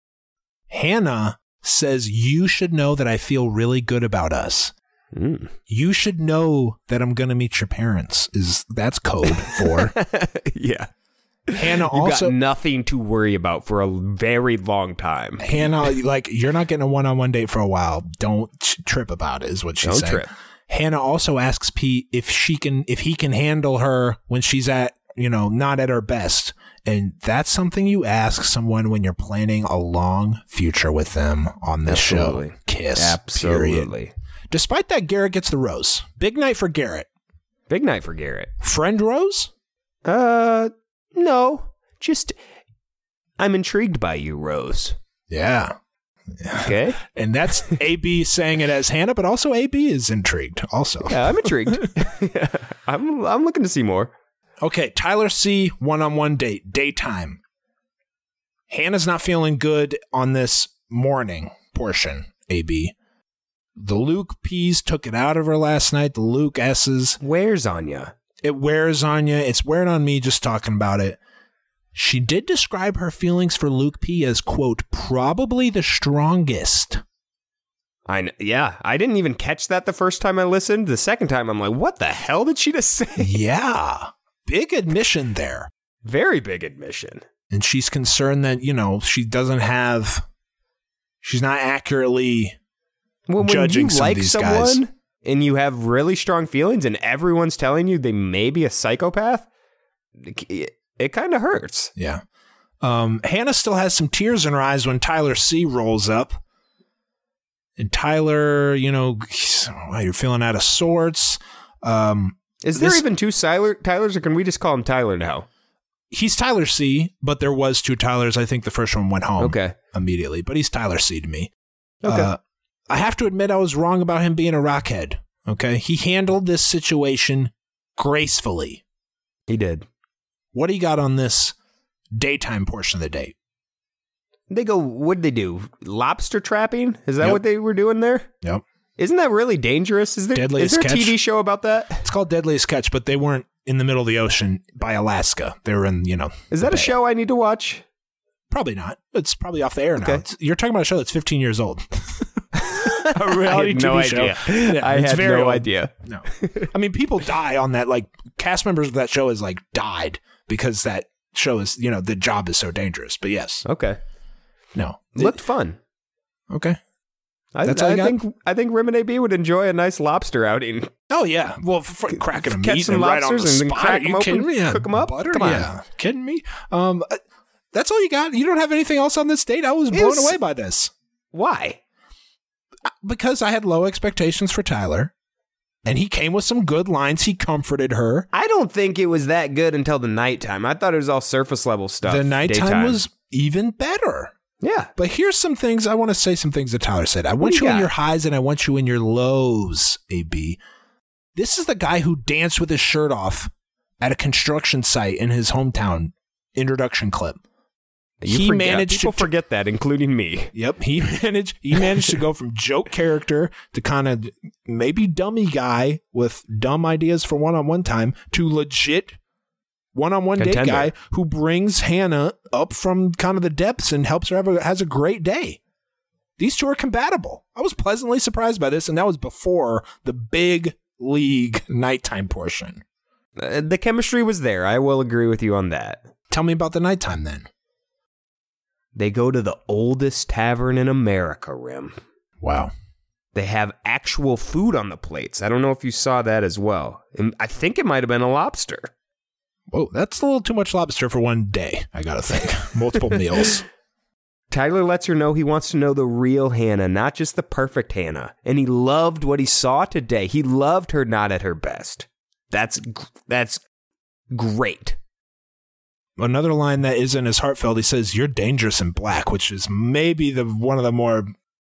Hannah says, you should know that I feel really good about us. You should know that I'm going to meet your parents. That's code for. Yeah. Hannah you also got nothing to worry about for a very long time. Hannah, like, you're not getting a one-on-one date for a while. Don't trip about it, is what she's saying. Trip. Hannah also asks Pete if he can handle her when she's at, not at her best. And that's something you ask someone when you're planning a long future with them on this show. Kiss. Absolutely. Period. Despite that, Garrett gets the rose. Big night for Garrett. Big night for Garrett. Friend rose? No. Just, I'm intrigued by you, Rose. Yeah. Okay. And that's AB saying it as Hannah, but also AB is intrigued also. Yeah, I'm intrigued. Yeah, I'm looking to see more. Okay, Tyler C. one-on-one date, daytime. Hannah's not feeling good on this morning portion, AB. The Luke P's took it out of her last night. The Luke S's. Wears on you. It wears on you. It's wearing on me just talking about it. She did describe her feelings for Luke P as, quote, probably the strongest. Yeah, I didn't even catch that the first time I listened. The second time, I'm like, what the hell did she just say? Yeah. Big admission there. Very big admission. And she's concerned that, she's not accurately judging some of these guys. When you like someone and you have really strong feelings and everyone's telling you they may be a psychopath, it kind of hurts. Yeah. Hannah still has some tears in her eyes when Tyler C. rolls up. And Tyler, you're feeling out of sorts. Is there even two Tylers, or can we just call him Tyler now? He's Tyler C., but there was two Tylers. I think the first one went home immediately, but he's Tyler C. to me. Okay. I have to admit I was wrong about him being a rockhead. Okay. He handled this situation gracefully. He did. What do you got on this daytime portion of the date? What'd they do? Lobster trapping? Is that what they were doing there? Yep. Isn't that really dangerous? Is there a TV show about that? It's called Deadliest Catch, but they weren't in the middle of the ocean by Alaska. They were in, Is that a show I need to watch? Probably not. It's probably off the air now. You're talking about a show that's 15 years old. A reality TV show. Yeah, I had no idea. No. I mean, people die on that. Like, cast members of that show has, died because that show is, the job is so dangerous. But yes. Okay. No. Looked fun. Okay. I think Rim and AB would enjoy a nice lobster outing. Oh, yeah. Well, cracking them, catch some lobsters and then crack them open, cook them up. Butter? Come on. Yeah. Kidding me? That's all you got? You don't have anything else on this date? I was blown away by this. Why? Because I had low expectations for Tyler, and he came with some good lines. He comforted her. I don't think it was that good until the nighttime. I thought it was all surface level stuff. The nighttime was even better. Yeah. But here's some things. I want to say some things that Tyler said. I want you in your highs and I want you in your lows, AB. This is the guy who danced with his shirt off at a construction site in his hometown introduction clip. People forget that, including me. Yep, he managed to go from joke character to kind of maybe dummy guy with dumb ideas for one-on-one time to legit one-on-one date guy who brings Hannah up from kind of the depths and helps her has a great day. These two are compatible. I was pleasantly surprised by this, and that was before the big league nighttime portion. The chemistry was there. I will agree with you on that. Tell me about the nighttime then. They go to the oldest tavern in America, Rim. Wow. They have actual food on the plates. I don't know if you saw that as well. And I think it might have been a lobster. Whoa, that's a little too much lobster for one day, I gotta think. Multiple meals. Tyler lets her know he wants to know the real Hannah, not just the perfect Hannah. And he loved what he saw today. He loved her not at her best. That's great. Another line that isn't as heartfelt, he says, "You're dangerous in black," which is maybe one of the more...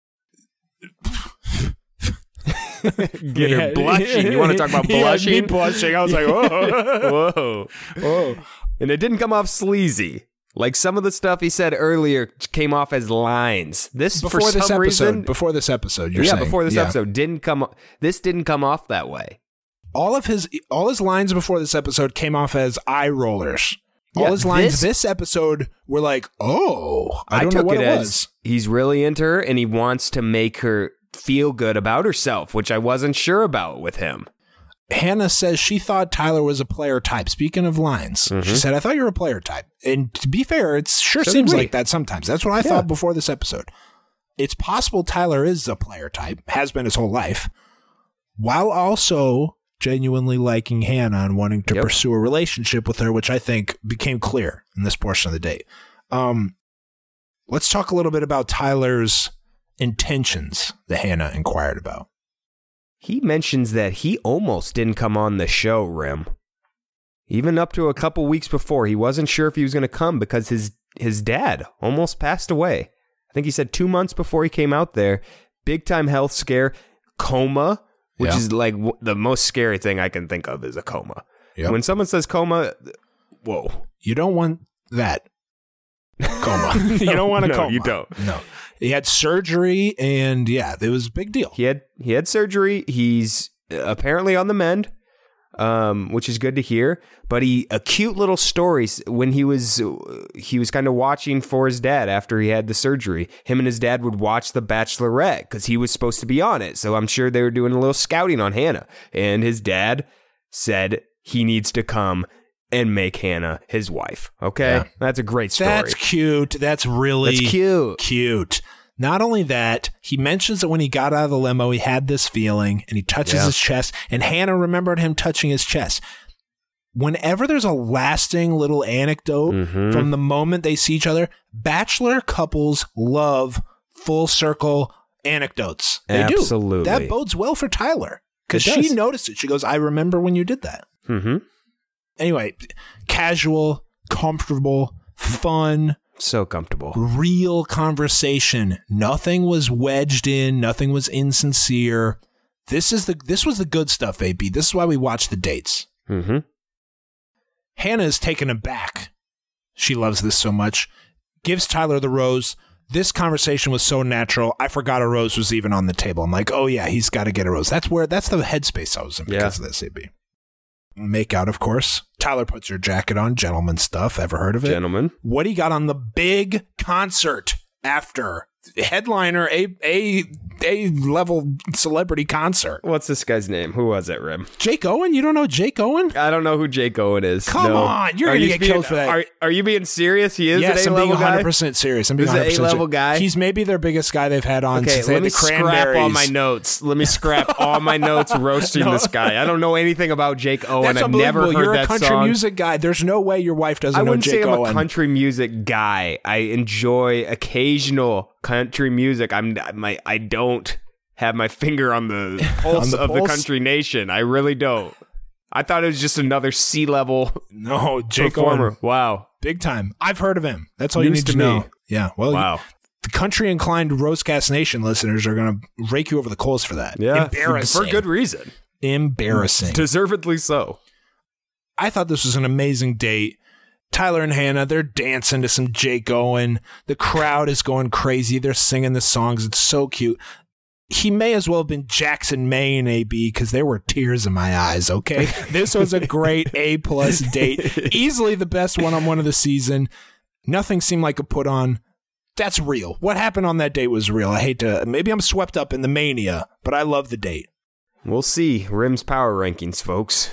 Get her blushing. You want to talk about blushing? Yeah, me blushing. I was like, whoa. Whoa. And it didn't come off sleazy. Like some of the stuff he said earlier came off as lines. Before this episode, you're saying. Before this episode didn't come off that way. All his lines before this episode came off as eye rollers. All his lines this episode were like, oh, I don't know what it was. He's really into her and he wants to make her feel good about herself, which I wasn't sure about with him. Hannah says she thought Tyler was a player type. Speaking of lines, she said, "I thought you were a player type." And to be fair, it sure seems like that sometimes. That's what I thought before this episode. It's possible Tyler is a player type, has been his whole life, while also genuinely liking Hannah and wanting to pursue a relationship with her, which I think became clear in this portion of the date. Let's talk a little bit about Tyler's intentions that Hannah inquired about. He mentions that he almost didn't come on the show, Rim. Even up to a couple weeks before, he wasn't sure if he was going to come because his dad almost passed away. I think he said 2 months before he came out there. Big time health scare, coma, which is like the most scary thing I can think of is a coma. Yep. When someone says coma, whoa. You don't want that coma. You don't want a coma. You don't. No. He had surgery, and it was a big deal. He had surgery. He's apparently on the mend, which is good to hear. But a cute little story when he was kind of watching for his dad after he had the surgery. Him and his dad would watch The Bachelorette because he was supposed to be on it. So I'm sure they were doing a little scouting on Hannah. And his dad said he needs to come and make Hannah his wife. Okay? Yeah. That's a great story. That's cute. That's really cute. Not only that, he mentions that when he got out of the limo, he had this feeling and he touches his chest, and Hannah remembered him touching his chest. Whenever there's a lasting little anecdote from the moment they see each other, Bachelor couples love full circle anecdotes. They Absolutely. do. That bodes well for Tyler because she noticed it. She goes, "I remember when you did that." Mm-hmm. Anyway, casual, comfortable, fun. So comfortable. Real conversation. Nothing was wedged in. Nothing was insincere. This was the good stuff, AB. This is why we watch the dates. Mm-hmm. Hannah is taken aback. She loves this so much. Gives Tyler the rose. This conversation was so natural. I forgot a rose was even on the table. I'm like, oh yeah, he's got to get a rose. That's the headspace I was in because of this, AB. Make out, of course. Tyler puts her jacket on. Gentleman stuff. Ever heard of it? Gentleman. What he got on the big concert after headliner, a level celebrity concert. What's this guy's name? Who was it, Rim? Jake Owen? You don't know Jake Owen? I don't know who Jake Owen is. Come on, you're going to get killed for that. Are you being serious? He is an A-level guy? I'm being 100% serious. I'm being 100% A-level guy? He's maybe their biggest guy they've had on since they had the Cranberries. Scrap all my notes. Let me scrap all my notes roasting this guy. I don't know anything about Jake Owen. I've never heard that song. You're a country music guy. There's no way your wife doesn't know Jake Owen. I wouldn't say I'm a country music guy. I enjoy occasional country music. I don't have my finger on the pulse of the country nation. I really don't. I thought it was just another C-level Jake performer. Owen. Wow. Big time. I've heard of him. That's all you need to know. Yeah. Well, wow. The country-inclined Rosecast Nation listeners are going to rake you over the coals for that. Yeah. Embarrassing. For good reason. Embarrassing. Deservedly so. I thought this was an amazing date. Tyler and Hannah, they're dancing to some Jake Owen. The crowd is going crazy. They're singing the songs. It's so cute. He may as well have been Jackson Maine, AB, because there were tears in my eyes, okay? This was a great A-plus date. Easily the best one-on-one of the season. Nothing seemed like a put-on. That's real. What happened on that date was real. I hate to... Maybe I'm swept up in the mania, but I love the date. We'll see. Rim's power rankings, folks.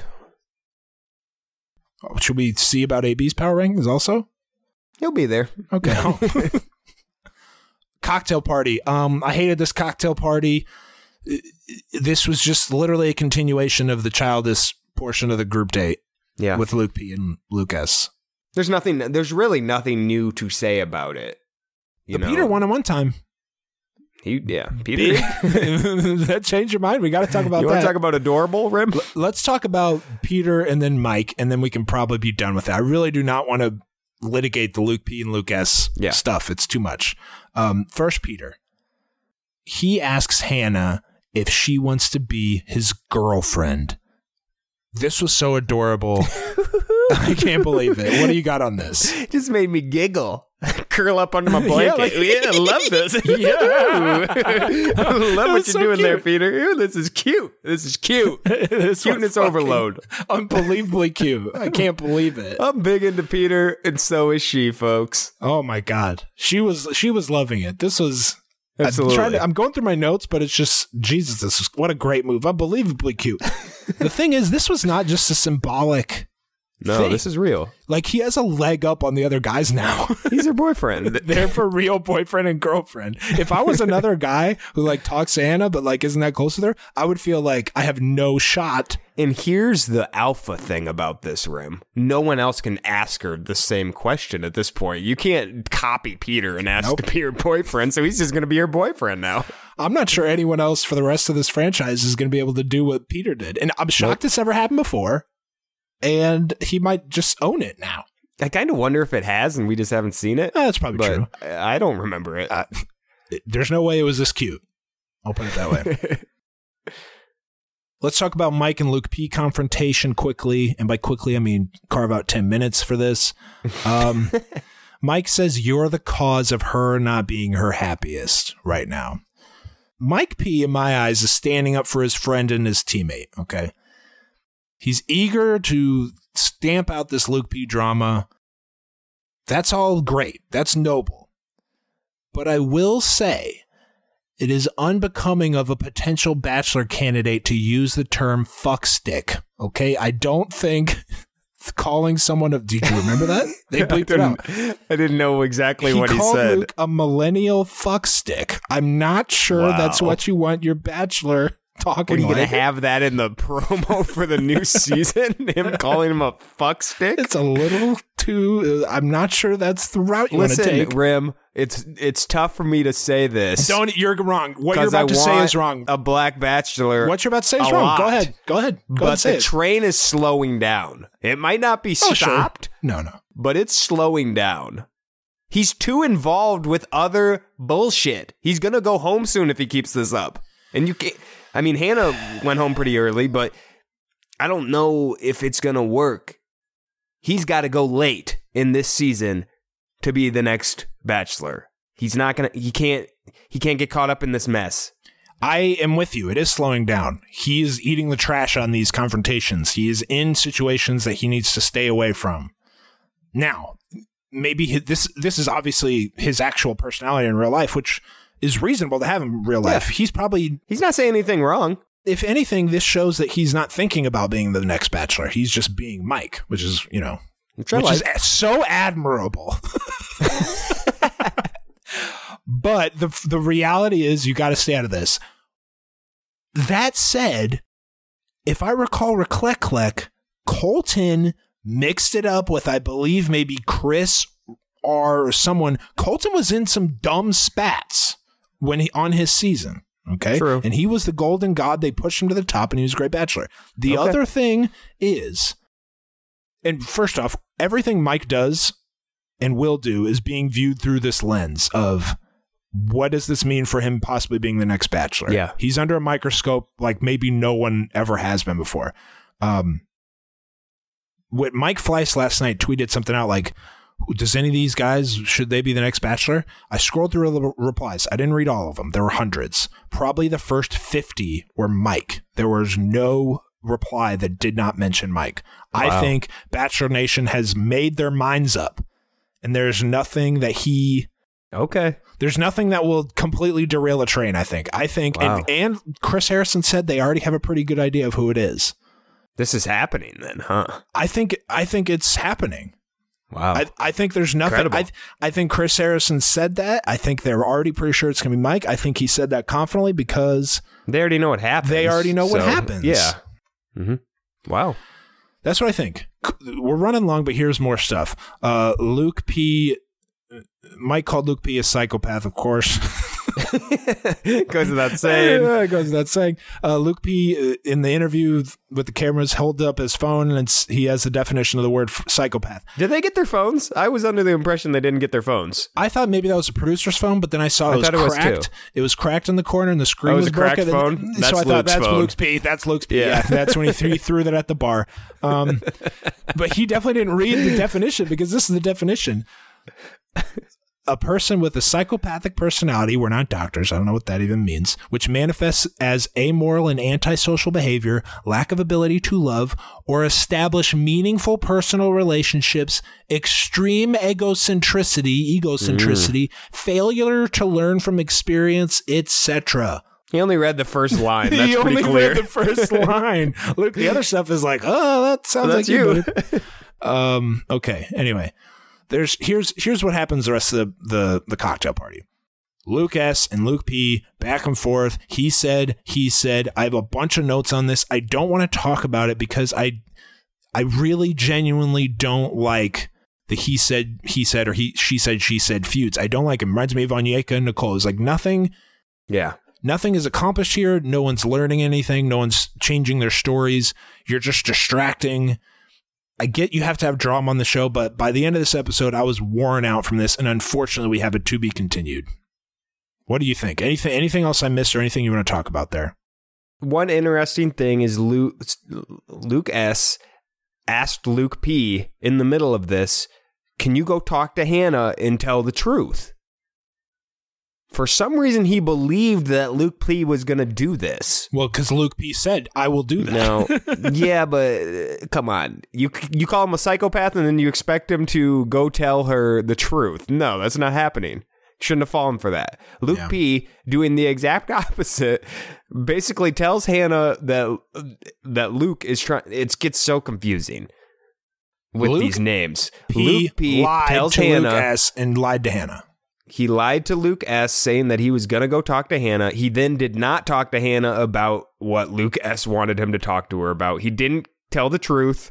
Should we see about AB's power rankings also? He'll be there. Okay. Cocktail party. I hated this cocktail party. This was just literally a continuation of the childish portion of the group date. Yeah. With Luke P and Luke S. There's really nothing new to say about it. Peter won at one time. Peter. That changed your mind? We got to talk about that. You want to talk about adorable, Rim? Let's talk about Peter and then Mike, and then we can probably be done with it. I really do not want to litigate the Luke P and Luke S stuff. It's too much. First, Peter. He asks Hannah if she wants to be his girlfriend. This was so adorable. I can't believe it. What do you got on this? It just made me giggle. Curl up under my blanket. I love this. I love what you're doing there, Peter. Ew, this is cute. Cuteness overload. Unbelievably cute. I can't believe it. I'm big into Peter, and so is she, folks. Oh my God. She was loving it. This was... Absolutely. I'm going through my notes, but it's just, Jesus, what a great move. Unbelievably cute. The thing is, this was not just a symbolic thing. This is real. Like, he has a leg up on the other guys now. He's her boyfriend. They're for real boyfriend and girlfriend. If I was another guy who, like, talks to Anna, but, like, isn't that close with her, I would feel like I have no shot. And here's the alpha thing about this, Rim. No one else can ask her the same question at this point. You can't copy Peter and ask to be her boyfriend, so he's just going to be her boyfriend now. I'm not sure anyone else for the rest of this franchise is going to be able to do what Peter did. And I'm shocked it's ever happened before. And he might just own it now. I kind of wonder if it has and we just haven't seen it. That's probably true. I don't remember it. There's no way it was this cute. I'll put it that way. Let's talk about Mike and Luke P confrontation quickly. And by quickly, I mean carve out 10 minutes for this. Mike says you're the cause of her not being her happiest right now. Mike P, in my eyes, is standing up for his friend and his teammate, okay? He's eager to stamp out this Luke P drama. That's all great. That's noble. But I will say it is unbecoming of a potential bachelor candidate to use the term fuckstick. Okay? I don't think calling someone a... Did you remember that? They bleeped it out. I didn't know exactly what he said. He called Luke a millennial fuckstick. I'm not sure that's what you want your bachelor... talking. Are you going to have that in the promo for the new season? Him calling him a fuckstick? It's a little too... I'm not sure that's the route you want to take. Listen, Rim, it's tough for me to say this. You're wrong. What you're about to say is wrong. A black bachelor. What you're about to say is wrong. Go ahead. But the train is slowing down. It might not be stopped. Sure. No. But it's slowing down. He's too involved with other bullshit. He's going to go home soon if he keeps this up. And you can't... I mean, Hannah went home pretty early, but I don't know if it's going to work. He's got to go late in this season to be the next bachelor. He's not going to, he can't get caught up in this mess. I am with you. It is slowing down. He is eating the trash on these confrontations. He is in situations that he needs to stay away from. Now, maybe this is obviously his actual personality in real life, which is reasonable to have in real life. He's not saying anything wrong. If anything, this shows that he's not thinking about being the next bachelor. He's just being Mike, which is, is so admirable. But the reality is you got to stay out of this. That said, if I recall Colton mixed it up with, I believe, maybe Chris or someone. Colton was in some dumb spats on his season. Okay. True. And he was the golden god. They pushed him to the top and he was a great bachelor. The other thing is, and first off, everything Mike does and will do is being viewed through this lens of what does this mean for him possibly being the next Bachelor? Yeah. He's under a microscope like maybe no one ever has been before. What Mike Fleiss last night tweeted something out like, does any of these guys, should they be the next Bachelor? I scrolled through the replies. I didn't read all of them. There were hundreds. Probably the first 50 were Mike. There was no reply that did not mention Mike. Wow. I think Bachelor Nation has made their minds up, and there's nothing that there's nothing that will completely derail a train, I think. Wow. And Chris Harrison said they already have a pretty good idea of who it is. This is happening then, huh? I think it's happening. Wow. I think there's nothing. I think Chris Harrison said that. I think they're already pretty sure it's going to be Mike. I think he said that confidently because they already know what happens. They already know what happens. Yeah. Mm-hmm. Wow. That's what I think. We're running long, but here's more stuff. Luke P. Mike called Luke P. a psychopath, of course. Goes without saying. It goes without saying. Luke P. in the interview with the cameras held up his phone, and he has the definition of the word psychopath. Did they get their phones? I was under the impression they didn't get their phones. I thought maybe that was a producer's phone, but then I saw it was cracked. It was cracked in the corner, and the screen was broken. Cracked phone? So I thought that's Luke's P. That's Luke's P. Yeah. That's when he threw that at the bar. But he definitely didn't read the definition, because this is the definition. A person with a psychopathic personality, we're not doctors, I don't know what that even means, which manifests as amoral and antisocial behavior, lack of ability to love or establish meaningful personal relationships, extreme egocentricity, failure to learn from experience, etc. He only read the first line. That's he pretty only clear. read the first line. Look, the other stuff is like, oh, that sounds like you. Okay, anyway. Here's what happens the rest of the cocktail party. Luke S. and Luke P. back and forth. He said. I have a bunch of notes on this. I don't want to talk about it because I really genuinely don't like the he said, or she said feuds. I don't like it. It reminds me of Onyeka and Nicole. It's like nothing. Yeah. Nothing is accomplished here. No one's learning anything. No one's changing their stories. You're just distracting. I get you have to have drama on the show, but by the end of this episode, I was worn out from this, and unfortunately, we have it to be continued. What do you think? Anything else I missed, or anything you want to talk about there? One interesting thing is Luke S. asked Luke P. in the middle of this, can you go talk to Hannah and tell the truth? For some reason, he believed that Luke P. was going to do this. Well, because Luke P. said, I will do that. No, yeah, but come on. You call him a psychopath and then you expect him to go tell her the truth. No, that's not happening. Shouldn't have fallen for that. Luke P. doing the exact opposite basically tells Hannah that Luke is trying. It gets so confusing with these names. Luke P. tells Hannah. Luke S. and lied to Hannah. He lied to Luke S. saying that he was going to go talk to Hannah. He then did not talk to Hannah about what Luke S. wanted him to talk to her about. He didn't tell the truth.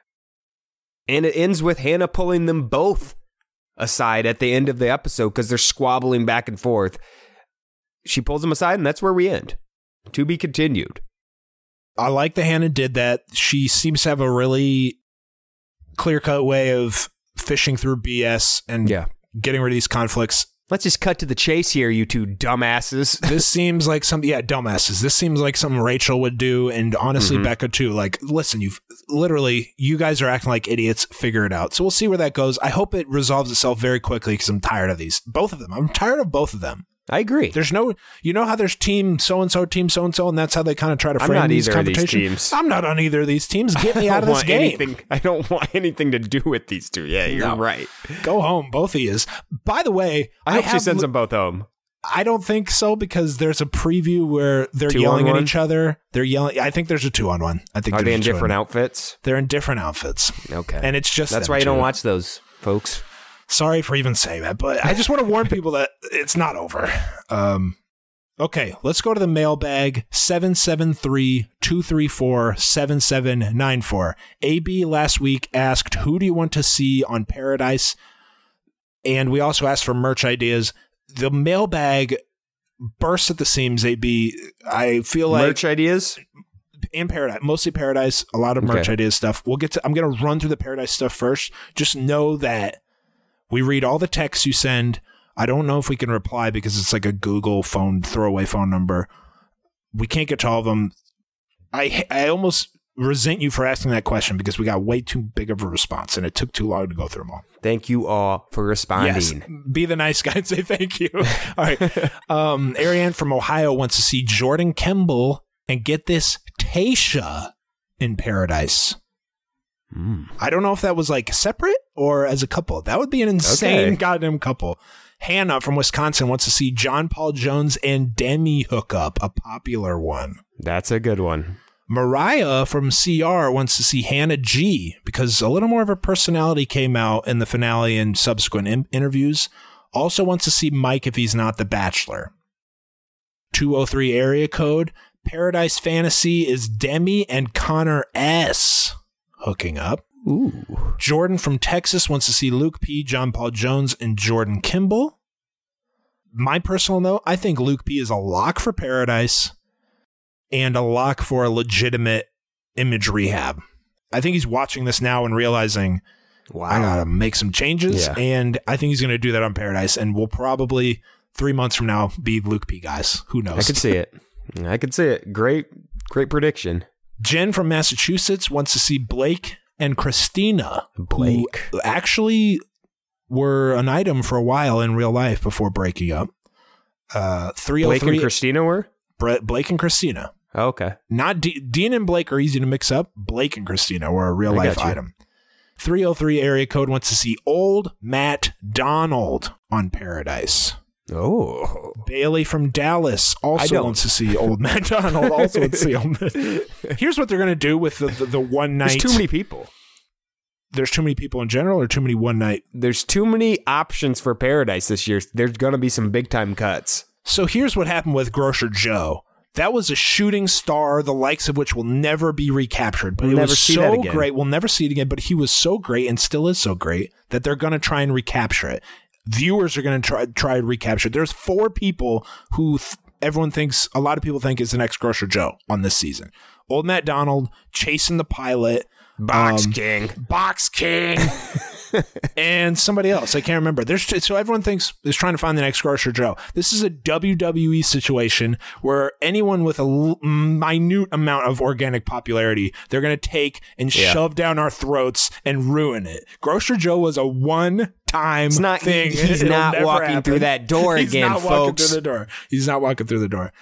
And it ends with Hannah pulling them both aside at the end of the episode because they're squabbling back and forth. She pulls them aside, and that's where we end. To be continued. I like that Hannah did that. She seems to have a really clear-cut way of fishing through BS and getting rid of these conflicts. Let's just cut to the chase here, you two dumbasses. This seems like dumbasses. This seems like something Rachel would do, and honestly, Becca too. Like, listen, you guys are acting like idiots. Figure it out. So we'll see where that goes. I hope it resolves itself very quickly because I'm tired of these. Both of them. I'm tired of both of them. I agree. There's no, how there's team so-and-so, and that's how they kind of try to frame these competitions. I'm not on either of these teams. Get me out of this game. I don't want anything to do with these two. Yeah, you're right. Go home, both of yous. By the way, I hope she sends them both home. I don't think so because there's a preview where they're yelling at each other. They're yelling. I think there's a 2-on-1. I think. Are they in different outfits? They're in different outfits. Okay. And it's just that's why you don't watch those, folks. Sorry for even saying that, but I just want to warn people that it's not over. Okay, let's go to the mailbag, 773-234-7794. AB last week asked, who do you want to see on Paradise? And we also asked for merch ideas. The mailbag bursts at the seams, AB. I feel like... Merch ideas? In Paradise, mostly Paradise, a lot of merch ideas stuff. We'll get to... I'm going to run through the Paradise stuff first. Just know that we read all the texts you send. I don't know if we can reply because it's like a Google phone, throwaway phone number. We can't get to all of them. I almost resent you for asking that question because we got way too big of a response and it took too long to go through them all. Thank you all for responding. Yes, be the nice guy and say thank you. All right. Ariane from Ohio wants to see Jordan Kimball and get this, Tayshia in Paradise. I don't know if that was like separate or as a couple. That would be an insane goddamn couple. Hannah from Wisconsin wants to see John Paul Jones and Demi hook up, a popular one. That's a good one. Mariah from CR wants to see Hannah G because a little more of her personality came out in the finale and subsequent interviews. Also wants to see Mike if he's not the Bachelor. 203 area code. Paradise Fantasy is Demi and Connor S hooking up. Ooh. Jordan from Texas wants to see Luke P, John Paul Jones, and Jordan Kimball. My personal note, I think Luke P is a lock for Paradise and a lock for a legitimate image rehab. I think he's watching this now and realizing, wow, I gotta make some changes. Yeah. And I think he's going to do that on Paradise. And we'll probably 3 months from now be Luke P guys. Who knows? I could see it. I could see it. Great prediction. Jen from Massachusetts wants to see Blake and Christina, Blake, who actually were an item for a while in real life before breaking up. 303. Blake and Christina were? Blake and Christina. Oh, okay. Not Dean and Blake are easy to mix up. Blake and Christina were a real life item. 303 area code wants to see old Matt Donald on Paradise. Oh. Bailey from Dallas also wants to see old Matt Donald. Also wants to see old Matt. Here's what they're going to do with the one night. There's too many people. There's too many people in general or too many one night? There's too many options for Paradise this year. There's going to be some big time cuts. So here's what happened with Grocer Joe. That was a shooting star, the likes of which will never be recaptured. But it was so great. We'll never see it again. But he was so great and still is so great that they're going to try and recapture it. Viewers are going to try to recapture it. There's 4 people who a lot of people think is the next Grocer Joe on this season. Old Matt Donald, Chasing the Pilot, Box King, and somebody else. I can't remember. So everyone is trying to find the next Grocer Joe. This is a WWE situation where anyone with a minute amount of organic popularity, they're going to take and shove down our throats and ruin it. Grocer Joe was a one-time thing. He's not walking through that door again, folks. He's not walking through the door.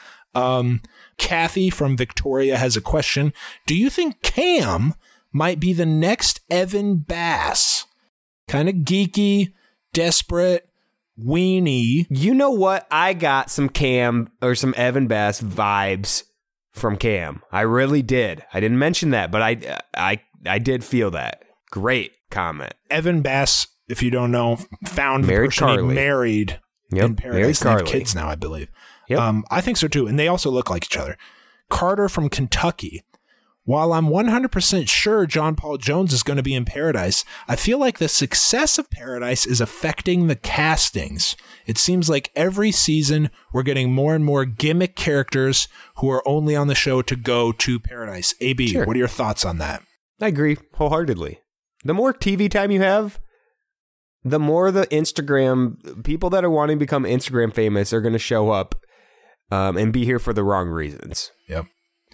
Kathy from Victoria has a question. Do you think Cam might be the next Evan Bass? Kind of geeky, desperate, weenie. You know what? I got some Cam or some Evan Bass vibes from Cam. I really did. I didn't mention that, but I did feel that. Great comment. Evan Bass, if you don't know, found the person he married in Paradise. They have kids now, I believe. Yep. I think so too. And they also look like each other. Carter from Kentucky. While I'm 100% sure John Paul Jones is going to be in Paradise, I feel like the success of Paradise is affecting the castings. It seems like every season we're getting more and more gimmick characters who are only on the show to go to Paradise. AB, What are your thoughts on that? I agree wholeheartedly. The more TV time you have, the more the Instagram people that are wanting to become Instagram famous are going to show up and be here for the wrong reasons. Yep.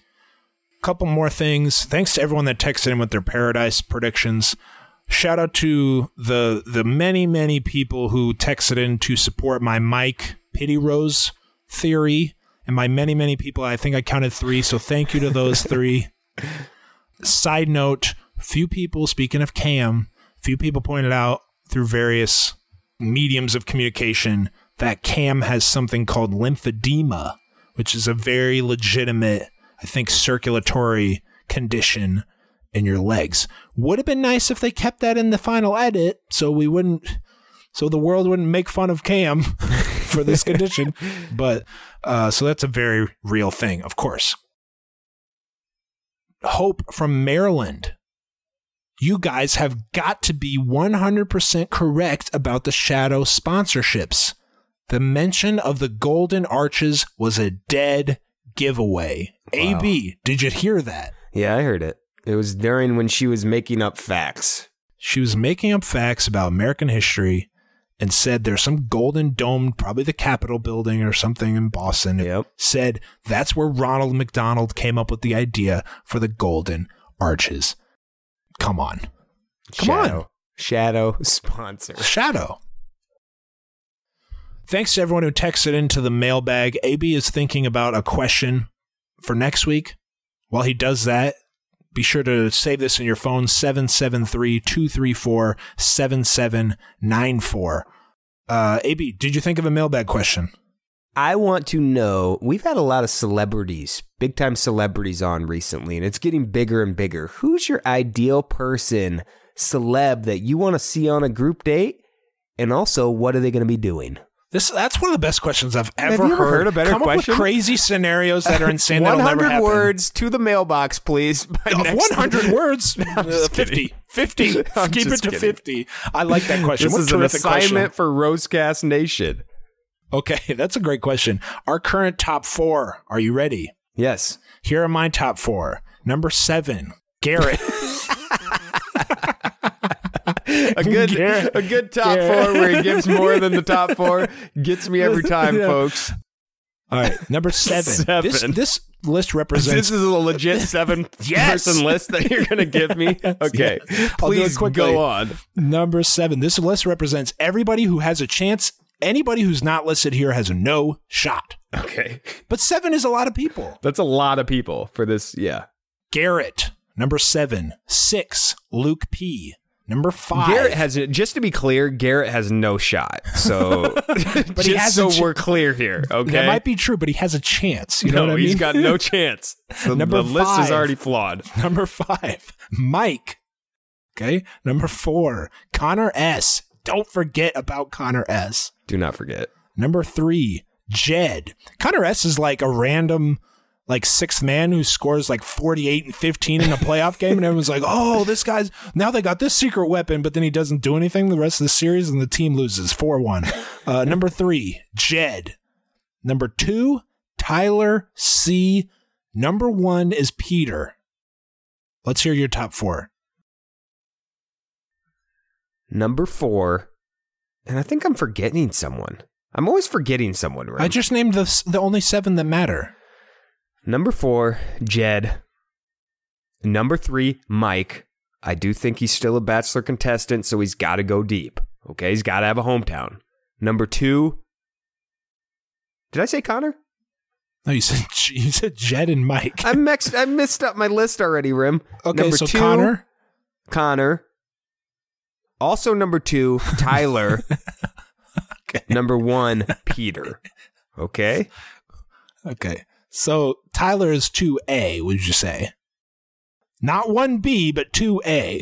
Couple more things. Thanks to everyone that texted in with their Paradise predictions. Shout out to the many people who texted in to support my Mike Pity Rose theory, and my many people. I think I counted 3, so thank you to those 3. Side note, few people, speaking of Cam, few people pointed out through various mediums of communication that Cam has something called lymphedema, which is a very legitimate, I think, circulatory condition in your legs. Would have been nice if they kept that in the final edit so the world wouldn't make fun of Cam for this condition. But so that's a very real thing, of course. Hope from Maryland. You guys have got to be 100% correct about the Shadow sponsorships. The mention of the Golden Arches was a dead giveaway. Wow. AB, did you hear that? Yeah, I heard it. It was during when she was making up facts. She was making up facts about American history, and said there's some golden dome, probably the Capitol building or something in Boston. Yep. Said that's where Ronald McDonald came up with the idea for the golden arches. Come on. Shadow sponsor. Shadow. Thanks to everyone who texted into the mailbag. AB is thinking about a question for next week. While he does that, be sure to save this in your phone, 773-234-7794. AB, did you think of a mailbag question? I want to know, we've had a lot of celebrities, big-time celebrities on recently, and it's getting bigger and bigger. Who's your ideal person, celeb, that you want to see on a group date? And also, what are they going to be doing? That's one of the best questions I've ever heard. Have you ever heard a better Come question? Up with crazy scenarios that are insane. 100 words to the mailbox, please. 100 words? 50. 50. Keep it to 50. I like that question. This is an assignment for Rosecast Nation. Okay, that's a great question. Our current top 4. Are you ready? Yes. Here are my top 4. Number 7, Garrett. A good top 4 where he gives more than the top 4 gets me every time, folks. All right, number 7. This list represents. This is a legit 7-person list that you're going to give me. Okay, please go on. Number 7. This list represents everybody who has a chance. Anybody who's not listed here has no shot. Okay, but 7 is a lot of people. That's a lot of people for this. Yeah, Garrett. Number 7. 6. Luke P. Number 5. Garrett has, just to be clear, Garrett has no shot. So, but he has we're clear here. Okay, that might be true, but he has a chance. You know what I mean? He's got no chance. So the list is already flawed. Number 5, Mike. Okay. Number 4, Connor S. Don't forget about Connor S. Do not forget. Number 3, Jed. Connor S. is like a random, like, 6th man who scores like 48 and 15 in a playoff game, and everyone's like, oh, this guy's, now they got this secret weapon, but then he doesn't do anything the rest of the series, and the team loses 4-1. Number 3, Jed. Number 2, Tyler C. Number 1 is Peter. Let's hear your top 4. Number 4, and I think I'm forgetting someone. I'm always forgetting someone, right? I just named the only 7 that matter. Number 4, Jed. Number 3, Mike. I do think he's still a Bachelor contestant, so he's got to go deep. Okay, he's got to have a hometown. Number 2, did I say Connor? No, you said Jed and Mike. I messed up my list already, Rim. Okay, number so 2, Connor. Also number 2, Tyler. Okay. Number 1, Peter. Okay? Okay. So Tyler is 2A, would you say? Not 1B, but 2A.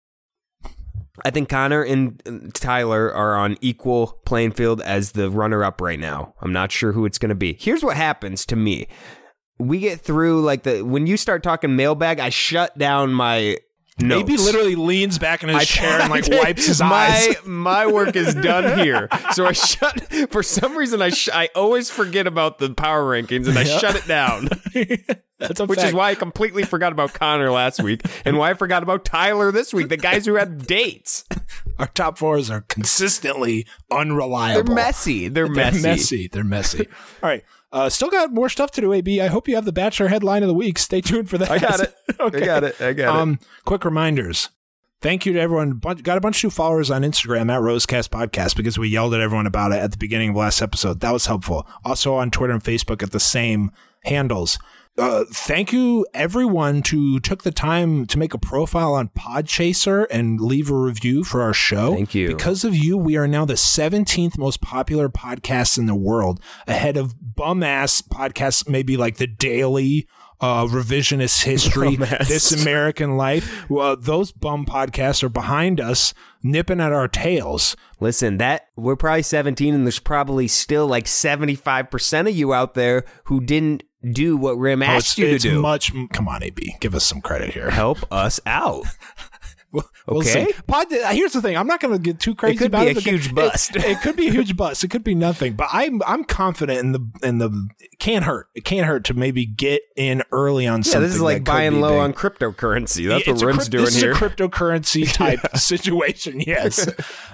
I think Connor and Tyler are on equal playing field as the runner-up right now. I'm not sure who it's going to be. Here's what happens to me. We get through, when you start talking mailbag, I shut down my notes. Maybe literally leans back in his chair and wipes his eyes. My work is done here. So for some reason, I always forget about the power rankings and I shut it down. That's a Which fact. is why I completely forgot about Connor last week and why I forgot about Tyler this week, the guys who had dates. Our top 4s are consistently unreliable. They're messy. They're messy. All right. Still got more stuff to do, AB. I hope you have the Bachelor headline of the week. Stay tuned for that. I got it. Okay. I got it. Quick reminders. Thank you to everyone. Got a bunch of new followers on Instagram at Rosecast Podcast because we yelled at everyone about it at the beginning of last episode. That was helpful. Also on Twitter and Facebook at the same handles. Thank you, everyone, who took the time to make a profile on Podchaser and leave a review for our show. Thank you. Because of you, we are now the 17th most popular podcast in the world, ahead of bum-ass podcasts, maybe like The Daily, Revisionist History, This American Life. Those bum podcasts are behind us, nipping at our tails. Listen, we're probably 17, and there's probably still 75% of you out there who didn't do what Rim asked you to do. Come on, AB, give us some credit here. Help us out. We'll Okay. see. Here's the thing. I'm not going to get too crazy could about be it. a huge bust. It could be a huge bust. It could be nothing. But I'm confident in the. It can't hurt. It can't hurt to maybe get in early on something. Yeah, this is like that could buying be low big. on cryptocurrency. That's It's what a Rim's doing this here. is a cryptocurrency type situation. Yes.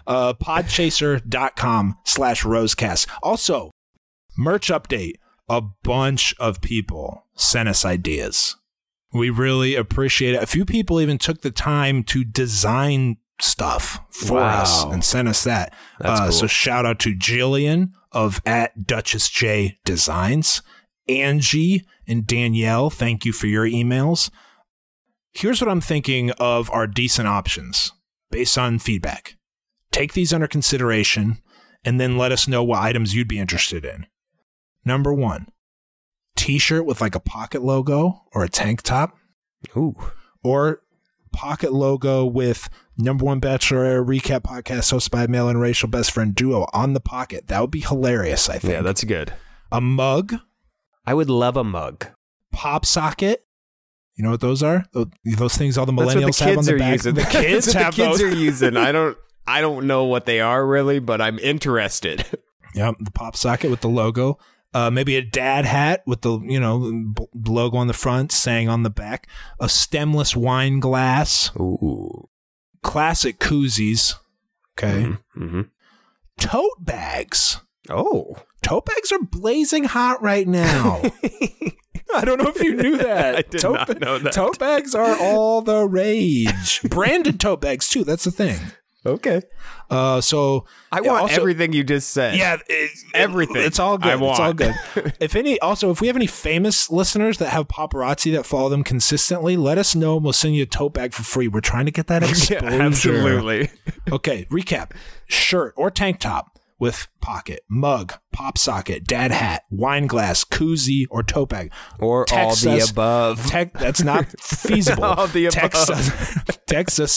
Podchaser.com/Rosecast. Also, merch update. A bunch of people sent us ideas. We really appreciate it. A few people even took the time to design stuff for us and sent us that. That's cool. So shout out to Jillian of @DuchessJDesigns, Angie and Danielle. Thank you for your emails. Here's what I'm thinking of our decent options based on feedback. Take these under consideration and then let us know what items you'd be interested in. Number 1, t-shirt with like a pocket logo or a tank top. Ooh. Or pocket logo with number 1 Bachelor recap podcast hosted by a male and racial best friend duo on the pocket. That would be hilarious, I think. Yeah, that's good. A mug. I would love a mug. Pop socket. You know what those are? Those things all the That's millennials what the have on kids the are back. using. The kids That's what have the kids those. are using. I don't know what they are really, but I'm interested. Yep, the pop socket with the logo. Maybe a dad hat with the logo on the front, saying on the back. A stemless wine glass. Ooh. Classic koozies. Okay. Mm-hmm. Tote bags. Oh. Tote bags are blazing hot right now. I don't know if you knew that. I did not know that. Tote bags are all the rage. Branded tote bags too. That's the thing. Okay. So I want also, everything you just said. Yeah, everything. It's all good. I want. It's all good. If we have any famous listeners that have paparazzi that follow them consistently, let us know and we'll send you a tote bag for free. We're trying to get that exposure. Yeah, absolutely. Okay, recap. Shirt or tank top with pocket, mug, pop socket, dad hat, wine glass, koozie, or tote bag. Or Text all the us- above. That's not feasible. All the Text above. Text us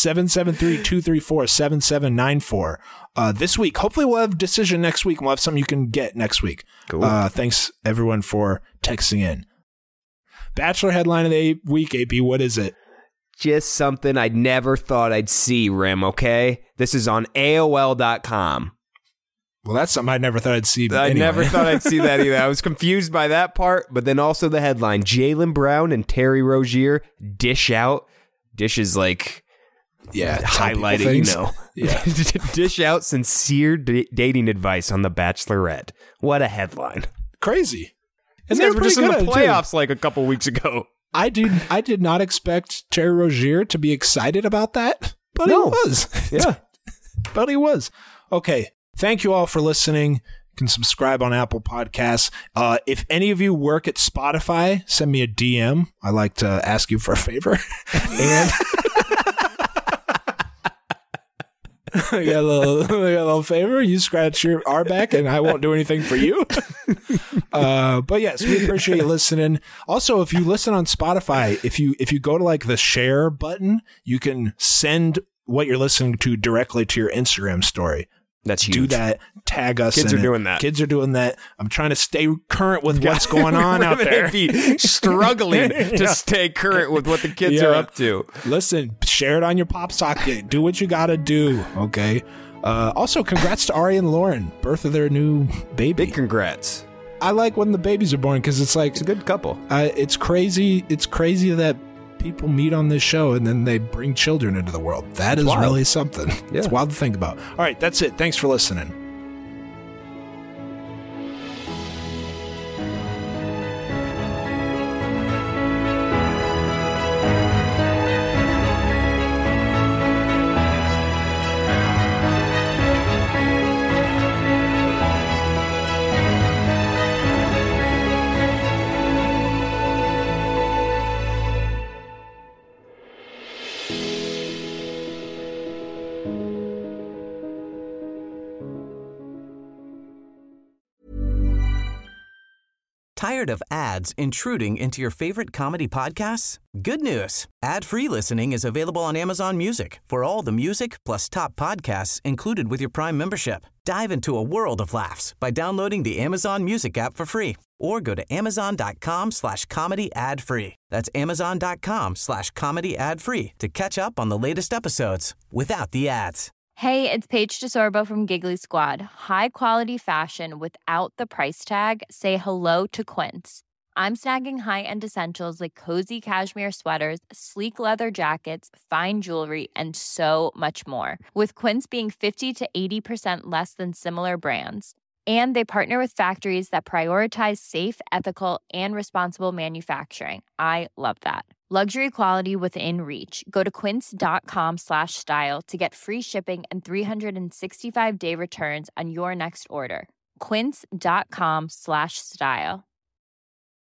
773-234-7794. This week, hopefully we'll have a decision next week and we'll have something you can get next week. Cool. Thanks everyone for texting in. Bachelor headline of the week, AP, what is it? Just something I never thought I'd see, Rim, okay? This is on AOL.com. Well, that's something I never thought I'd see. I anyway. never thought I'd see that either. I was confused by that part, but then also the headline, Jaylen Brown and Terry Rozier dish out. Dish is like highlighting, you know. Yeah. Dish out sincere dating advice on The Bachelorette. What a headline. Crazy. These they guys were just in the pretty good, too. playoffs like a couple weeks ago. I did not expect Terry Rozier to be excited about that, but No. he was. Yeah. But he was. Okay. Thank you all for listening. You can subscribe on Apple Podcasts. If any of you work at Spotify, send me a DM. I like to ask you for a favor. And I got a little favor. You scratch our back and I won't do anything for you. But yes, we appreciate you listening. Also, if you listen on Spotify, if you go to like the share button, you can send what you're listening to directly to your Instagram story. That's huge. Do that. Tag us. Kids in are it. doing that. Kids are doing that. I'm trying to stay current with what's going on out there. Be struggling to stay current with what the kids Yeah. are up to. Listen, share it on your pop socket. Do what you got to do. Okay. Also, congrats to Ari and Lauren, birth of their new baby. Big congrats. I like when the babies are born because it's like It's a good couple. it's crazy. It's crazy that people meet on this show and then they bring children into the world. That is wild. really something. Yeah. It's wild to think about. All right, that's it. Thanks for listening. Tired of ads intruding into your favorite comedy podcasts? Good news. Ad-free listening is available on Amazon Music for all the music plus top podcasts included with your Prime membership. Dive into a world of laughs by downloading the Amazon Music app for free or go to amazon.com/comedy ad free. That's amazon.com/comedy ad free to catch up on the latest episodes without the ads. Hey, it's Paige DeSorbo from Giggly Squad. High quality fashion without the price tag. Say hello to Quince. I'm snagging high-end essentials like cozy cashmere sweaters, sleek leather jackets, fine jewelry, and so much more. With Quince being 50 to 80% less than similar brands. And they partner with factories that prioritize safe, ethical, and responsible manufacturing. I love that. Luxury quality within reach. Go to quince.com/style to get free shipping and 365-day returns on your next order. Quince.com/style.